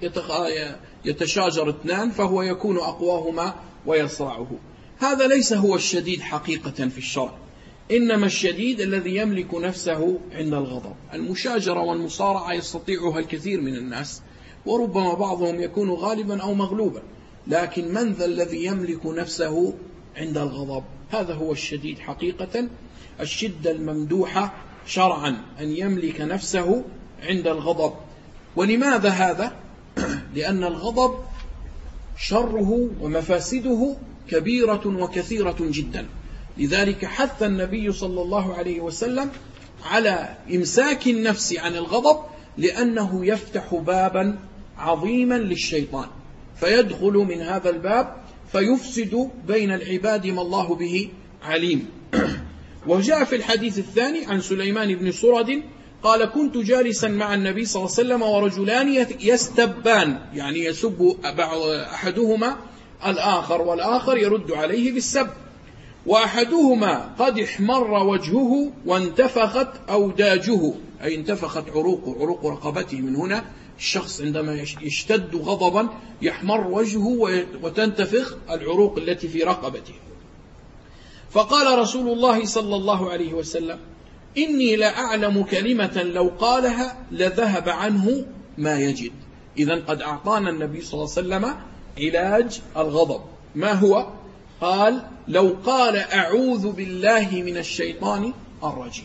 يتشاجر اثنان فهو يكون أقواهما ويسرعه. هذا ليس هو الشديد حقيقة في الشرع، إنما الشديد الذي يملك نفسه عند الغضب. المشاجرة والمصارعة يستطيعها الكثير من الناس، وربما بعضهم يكون غالبا أو مغلوبا، لكن من ذا الذي يملك نفسه عند الغضب؟ هذا هو الشديد حقيقة، الشدة الممدوحة شرعا، أن يملك نفسه عند الغضب. ولماذا هذا؟ لأن الغضب شره ومفاسده كبيرة وكثيرة جدا، لذلك حث النبي صلى الله عليه وسلم على إمساك النفس عن الغضب، لأنه يفتح بابا عظيما للشيطان، فيدخل من هذا الباب فيفسد بين العباد ما الله به عليم. وجاء في الحديث الثاني عن سليمان بن سرد قال: كنت جالسا مع النبي صلى الله عليه وسلم ورجلان يستبان، يعني يسب أحدهما الآخر والآخر يرد عليه بالسب، وأحدهما قد احمر وجهه وانتفخت أوداجه، أي انتفخت عروق رقبته. من هنا الشخص عندما يشتد غضبا يحمر وجهه وتنتفخ العروق التي في رقبته. فقال رسول الله صلى الله عليه وسلم: إني لأعلم كلمة لو قالها لذهب عنه ما يجد. إذن قد أعطانا النبي صلى الله عليه وسلم علاج الغضب. ما هو؟ قال: لو قال أعوذ بالله من الشيطان الرجيم،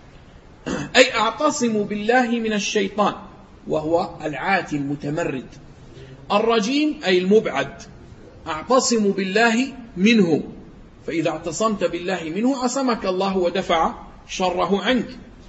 أي أعتصم بالله من الشيطان، وهو العاتي المتمرد. الرجيم أي المبعد، أعتصم بالله منه، فإذا اعتصمت بالله منه عصمك الله ودفع شره عنك.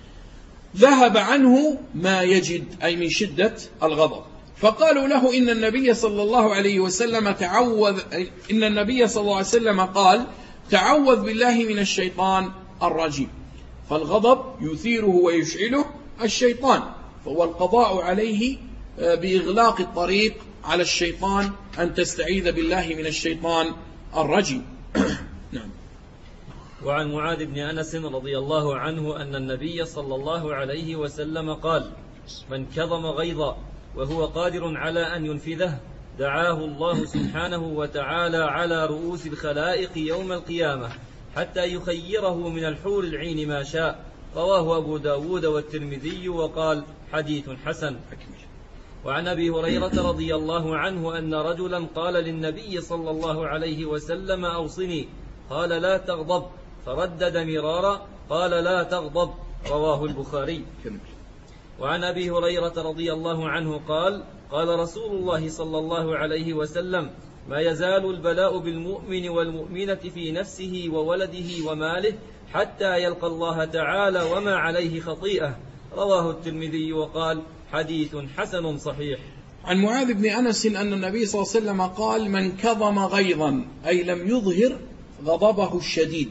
ذهب عنه ما يجد، أي من شدة الغضب. فقالوا له: إن النبي صلى الله عليه وسلم قال: تعوذ بالله من الشيطان الرجيم. فالغضب يثيره ويشعله الشيطان، فهو القضاء عليه بإغلاق الطريق على الشيطان، أن تستعيذ بالله من الشيطان الرجيم. نعم. وعن معاذ بن أنس رضي الله عنه أن النبي صلى الله عليه وسلم قال: من كظم غيظا وهو قادر على أن ينفذه دعاه الله سبحانه وتعالى على رؤوس الخلائق يوم القيامة حتى يخيره من الحور العين ما شاء. رواه أبو داود والترمذي وقال: حديث حسن. وعن أبي هريرة رضي الله عنه أن رجلا قال للنبي صلى الله عليه وسلم: أوصني. قال: لا تغضب. فردد مرارا قال: لا تغضب. رواه البخاري. وعن أبي هريرة رضي الله عنه قال: قال رسول الله صلى الله عليه وسلم: ما يزال البلاء بالمؤمن والمؤمنة في نفسه وولده وماله حتى يلقى الله تعالى وما عليه خطيئة. رواه الترمذي وقال: حديث حسن صحيح. عن معاذ بن أنس أن النبي صلى الله عليه وسلم قال: من كظم غيظا، أي لم يظهر غضبه الشديد،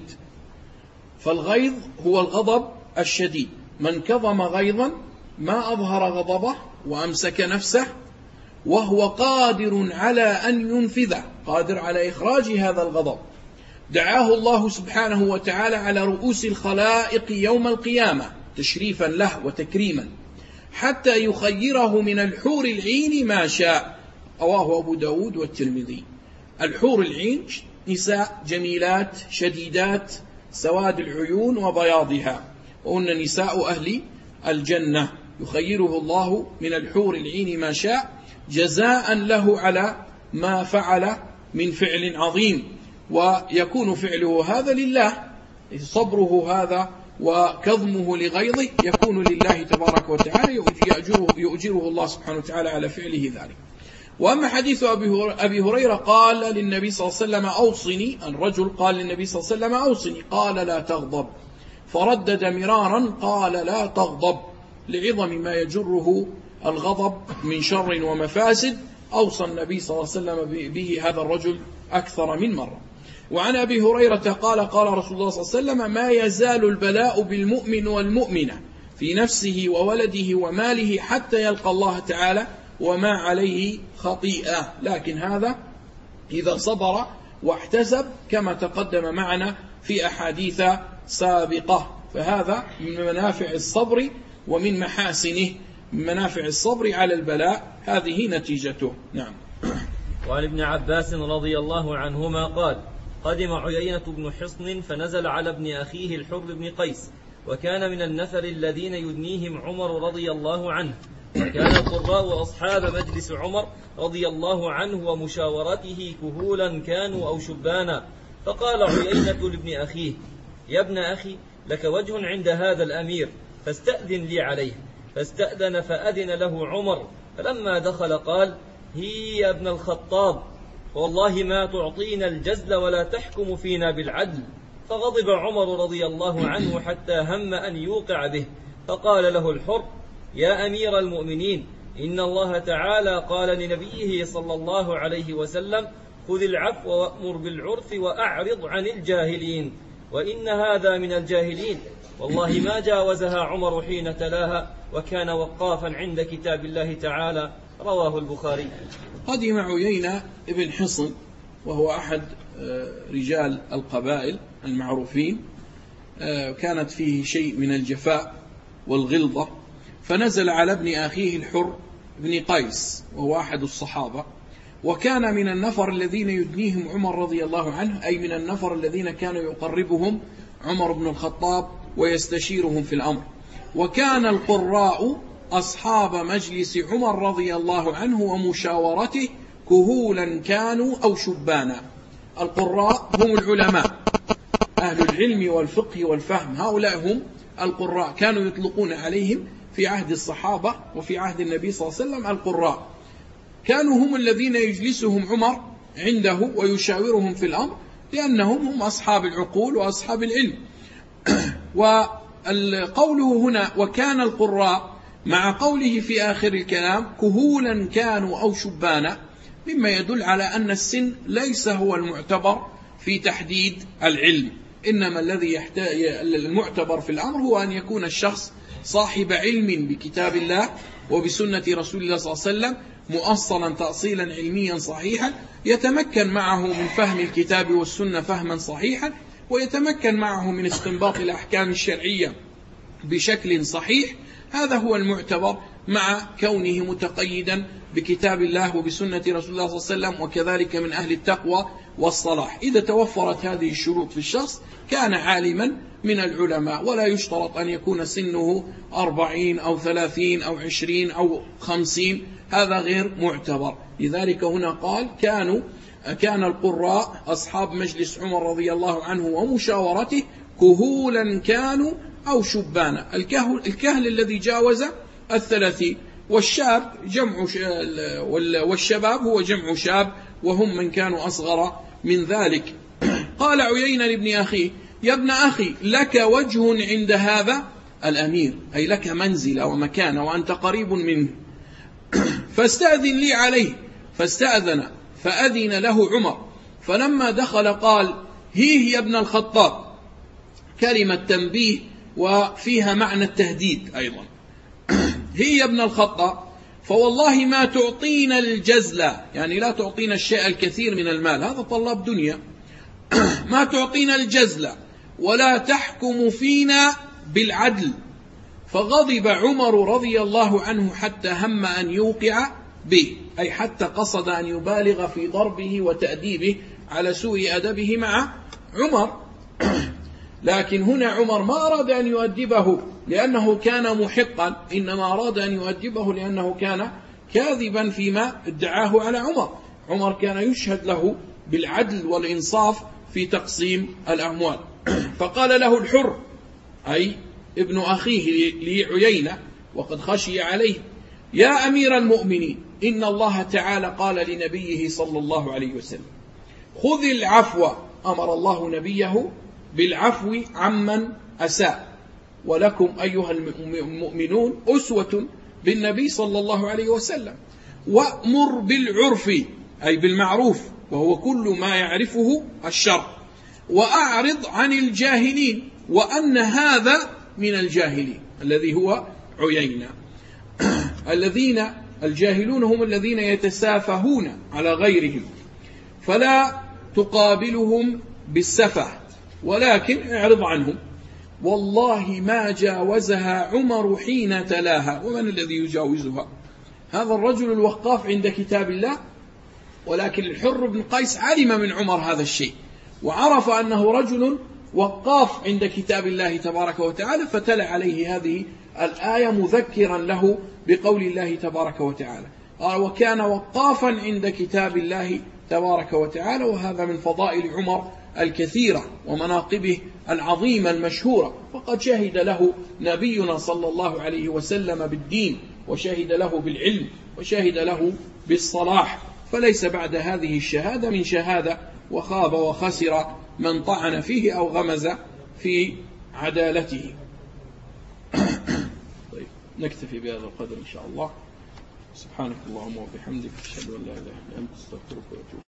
فالغيظ هو الغضب الشديد. من كظم غيظا ما أظهر غضبه وأمسك نفسه وهو قادر على أن ينفذه، قادر على إخراج هذا الغضب، دعاه الله سبحانه وتعالى على رؤوس الخلائق يوم القيامة تشريفا له وتكريما حتى يخيره من الحور العين ما شاء. رواه أبو داود والترمذي. الحور العين نساء جميلات شديدات سواد العيون وبياضها، وهن نساء أهل الجنة، يخيره الله من الحور العين ما شاء جزاء له على ما فعل من فعل عظيم، ويكون فعله هذا لله، صبره هذا وكظمه لغيظه يكون لله تبارك وتعالى، يؤجره الله سبحانه وتعالى على فعله ذلك. وأما حديث أبي هريرة قال للنبي صلى الله عليه وسلم: أوصني. الرجل قال للنبي صلى الله عليه وسلم: أوصني. قال: لا تغضب. فردد مرارا قال: لا تغضب، لعظم ما يجره الغضب من شر ومفاسد. أوصى النبي صلى الله عليه وسلم به هذا الرجل أكثر من مرة. وعن أبي هريرة قال: قال رسول الله صلى الله عليه وسلم: ما يزال البلاء بالمؤمن والمؤمنة في نفسه وولده وماله حتى يلقى الله تعالى وما عليه خطيئة، لكن هذا إذا صبر واحتسب كما تقدم معنا في أحاديث سابقة. فهذا من منافع الصبر ومن محاسنه، من منافع الصبر على البلاء، هذه نتيجته. نعم. وعن ابن عباس رضي الله عنهما قال: قدم عيينة بن حصن فنزل على ابن أخيه الحر بن قيس، وكان من النفر الذين يدنيهم عمر رضي الله عنه، وكان القراء أصحاب مجلس عمر رضي الله عنه ومشاورته كهولا كانوا أو شبانا. فقال عيينة لابن أخيه: يا ابن أخي، لك وجه عند هذا الأمير فاستأذن لي عليه. فاستأذن فأذن له عمر، فلما دخل قال: هي يا ابن الخطاب، والله ما تعطينا الجزل ولا تحكم فينا بالعدل. فغضب عمر رضي الله عنه حتى هم أن يوقع به، فقال له الحر: يا أمير المؤمنين، إن الله تعالى قال لنبيه صلى الله عليه وسلم: خذ العفو وأمر بالعرف وأعرض عن الجاهلين، وإن هذا من الجاهلين. والله ما جاوزها عمر حين تلاها، وكان وقافا عند كتاب الله تعالى. رواه البخاري. قدم عيينة ابن حصن، وهو أحد رجال القبائل المعروفين، كانت فيه شيء من الجفاء والغلظة، فنزل على ابن أخيه الحر بن قيس، وهو أحد الصحابة، وكان من النفر الذين يدنيهم عمر رضي الله عنه، أي من النفر الذين كانوا يقربهم عمر بن الخطاب ويستشيرهم في الأمر. وكان القراء أصحاب مجلس عمر رضي الله عنه ومشاورته كهولا كانوا أو شبانا. القراء هم العلماء، أهل العلم والفقه والفهم، هؤلاء هم القراء، كانوا يطلقون عليهم في عهد الصحابة وفي عهد النبي صلى الله عليه وسلم القراء. كانوا هم الذين يجلسهم عمر عنده ويشاورهم في الأمر، لأنهم هم أصحاب العقول وأصحاب العلم. وقوله هنا وكان القراء مع قوله في آخر الكلام كهولا كانوا أو شبانا، مما يدل على أن السن ليس هو المعتبر في تحديد العلم، إنما الذي المعتبر في الأمر هو أن يكون الشخص صاحب علم بكتاب الله وبسنة رسول الله صلى الله عليه وسلم مؤصلا تأصيلا علميا صحيحا، يتمكن معه من فهم الكتاب والسنة فهما صحيحا، ويتمكن معه من استنباط الأحكام الشرعية بشكل صحيح. هذا هو المعتبر مع كونه متقيدا بكتاب الله وبسنة رسول الله صلى الله عليه وسلم، وكذلك من أهل التقوى والصلاح. إذا توفرت هذه الشروط في الشخص كان عالما من العلماء، ولا يشترط أن يكون سنه 40 أو 30 أو 20 أو 50، هذا غير معتبر. لذلك هنا قال كان القراء أصحاب مجلس عمر رضي الله عنه ومشاورته كهولا كانوا أو شبانا. الكهل الذي جاوز 30، والشاب جمع والشباب هو جمع شاب، وهم من كانوا أصغر من ذلك. قال عيينة لابن أخيه: يا ابن أخي لك وجه عند هذا الأمير، أي لك منزلة ومكانة وأنت قريب منه، فاستأذن لي عليه. فاستأذن فأذن له عمر، فلما دخل قال: هيه يا ابن الخطاب، كلمة تنبيه وفيها معنى التهديد أيضا. هي يا ابن الخطاب، فوالله ما تعطينا الجزلة، يعني لا تعطينا الشيء الكثير من المال، هذا طلاب دنيا، ما تعطينا الجزلة ولا تحكم فينا بالعدل. فغضب عمر رضي الله عنه حتى هم أن يوقع به، أي حتى قصد أن يبالغ في ضربه وتأديبه على سوء أدبه مع عمر. لكن هنا عمر ما أراد أن يؤدبه لأنه كان محقا، إنما أراد أن يؤدبه لأنه كان كاذبا فيما ادعاه على عمر. عمر كان يشهد له بالعدل والإنصاف في تقسيم الأموال. فقال له الحر، أي ابن أخيه لعيينة وقد خشي عليه: يا أمير المؤمنين، إن الله تعالى قال لنبيه صلى الله عليه وسلم: خذ العفو. أمر الله نبيه بالعفو عمن أساء، ولكم أيها المؤمنون أسوة بالنبي صلى الله عليه وسلم. وأمر بالعرف، أي بالمعروف، وهو كل ما يعرفه الشرع. وأعرض عن الجاهلين، وأن هذا من الجاهلين الذي هو عيينة. الجاهلون هم الذين يتسافهون على غيرهم، فلا تقابلهم بالسفه، ولكن اعرض عنهم. والله ما جاوزها عمر حين تلاها. ومن الذي يجاوزها؟ هذا الرجل الوقاف عند كتاب الله. ولكن الحر بن قيس علم من عمر هذا الشيء، وعرف أنه رجل وقاف عند كتاب الله تبارك وتعالى، فتلا عليه هذه الآية مذكرا له بقول الله تبارك وتعالى. قال: وكان وقافا عند كتاب الله تبارك وتعالى. وهذا من فضائل عمر الكثيرة ومناقبه العظيمة المشهورة، فقد شهد له نبينا صلى الله عليه وسلم بالدين، وشهد له بالعلم، وشهد له بالصلاح، فليس بعد هذه الشهادة من شهادة، وخاب وخسر من طعن فيه أو غمز في عدالته. طيب، نكتفي بهذا القدر إن شاء الله. سبحانك اللهم وبحمدك، أشهد أن لا إله إلا أنت، أستغفرك وأتوب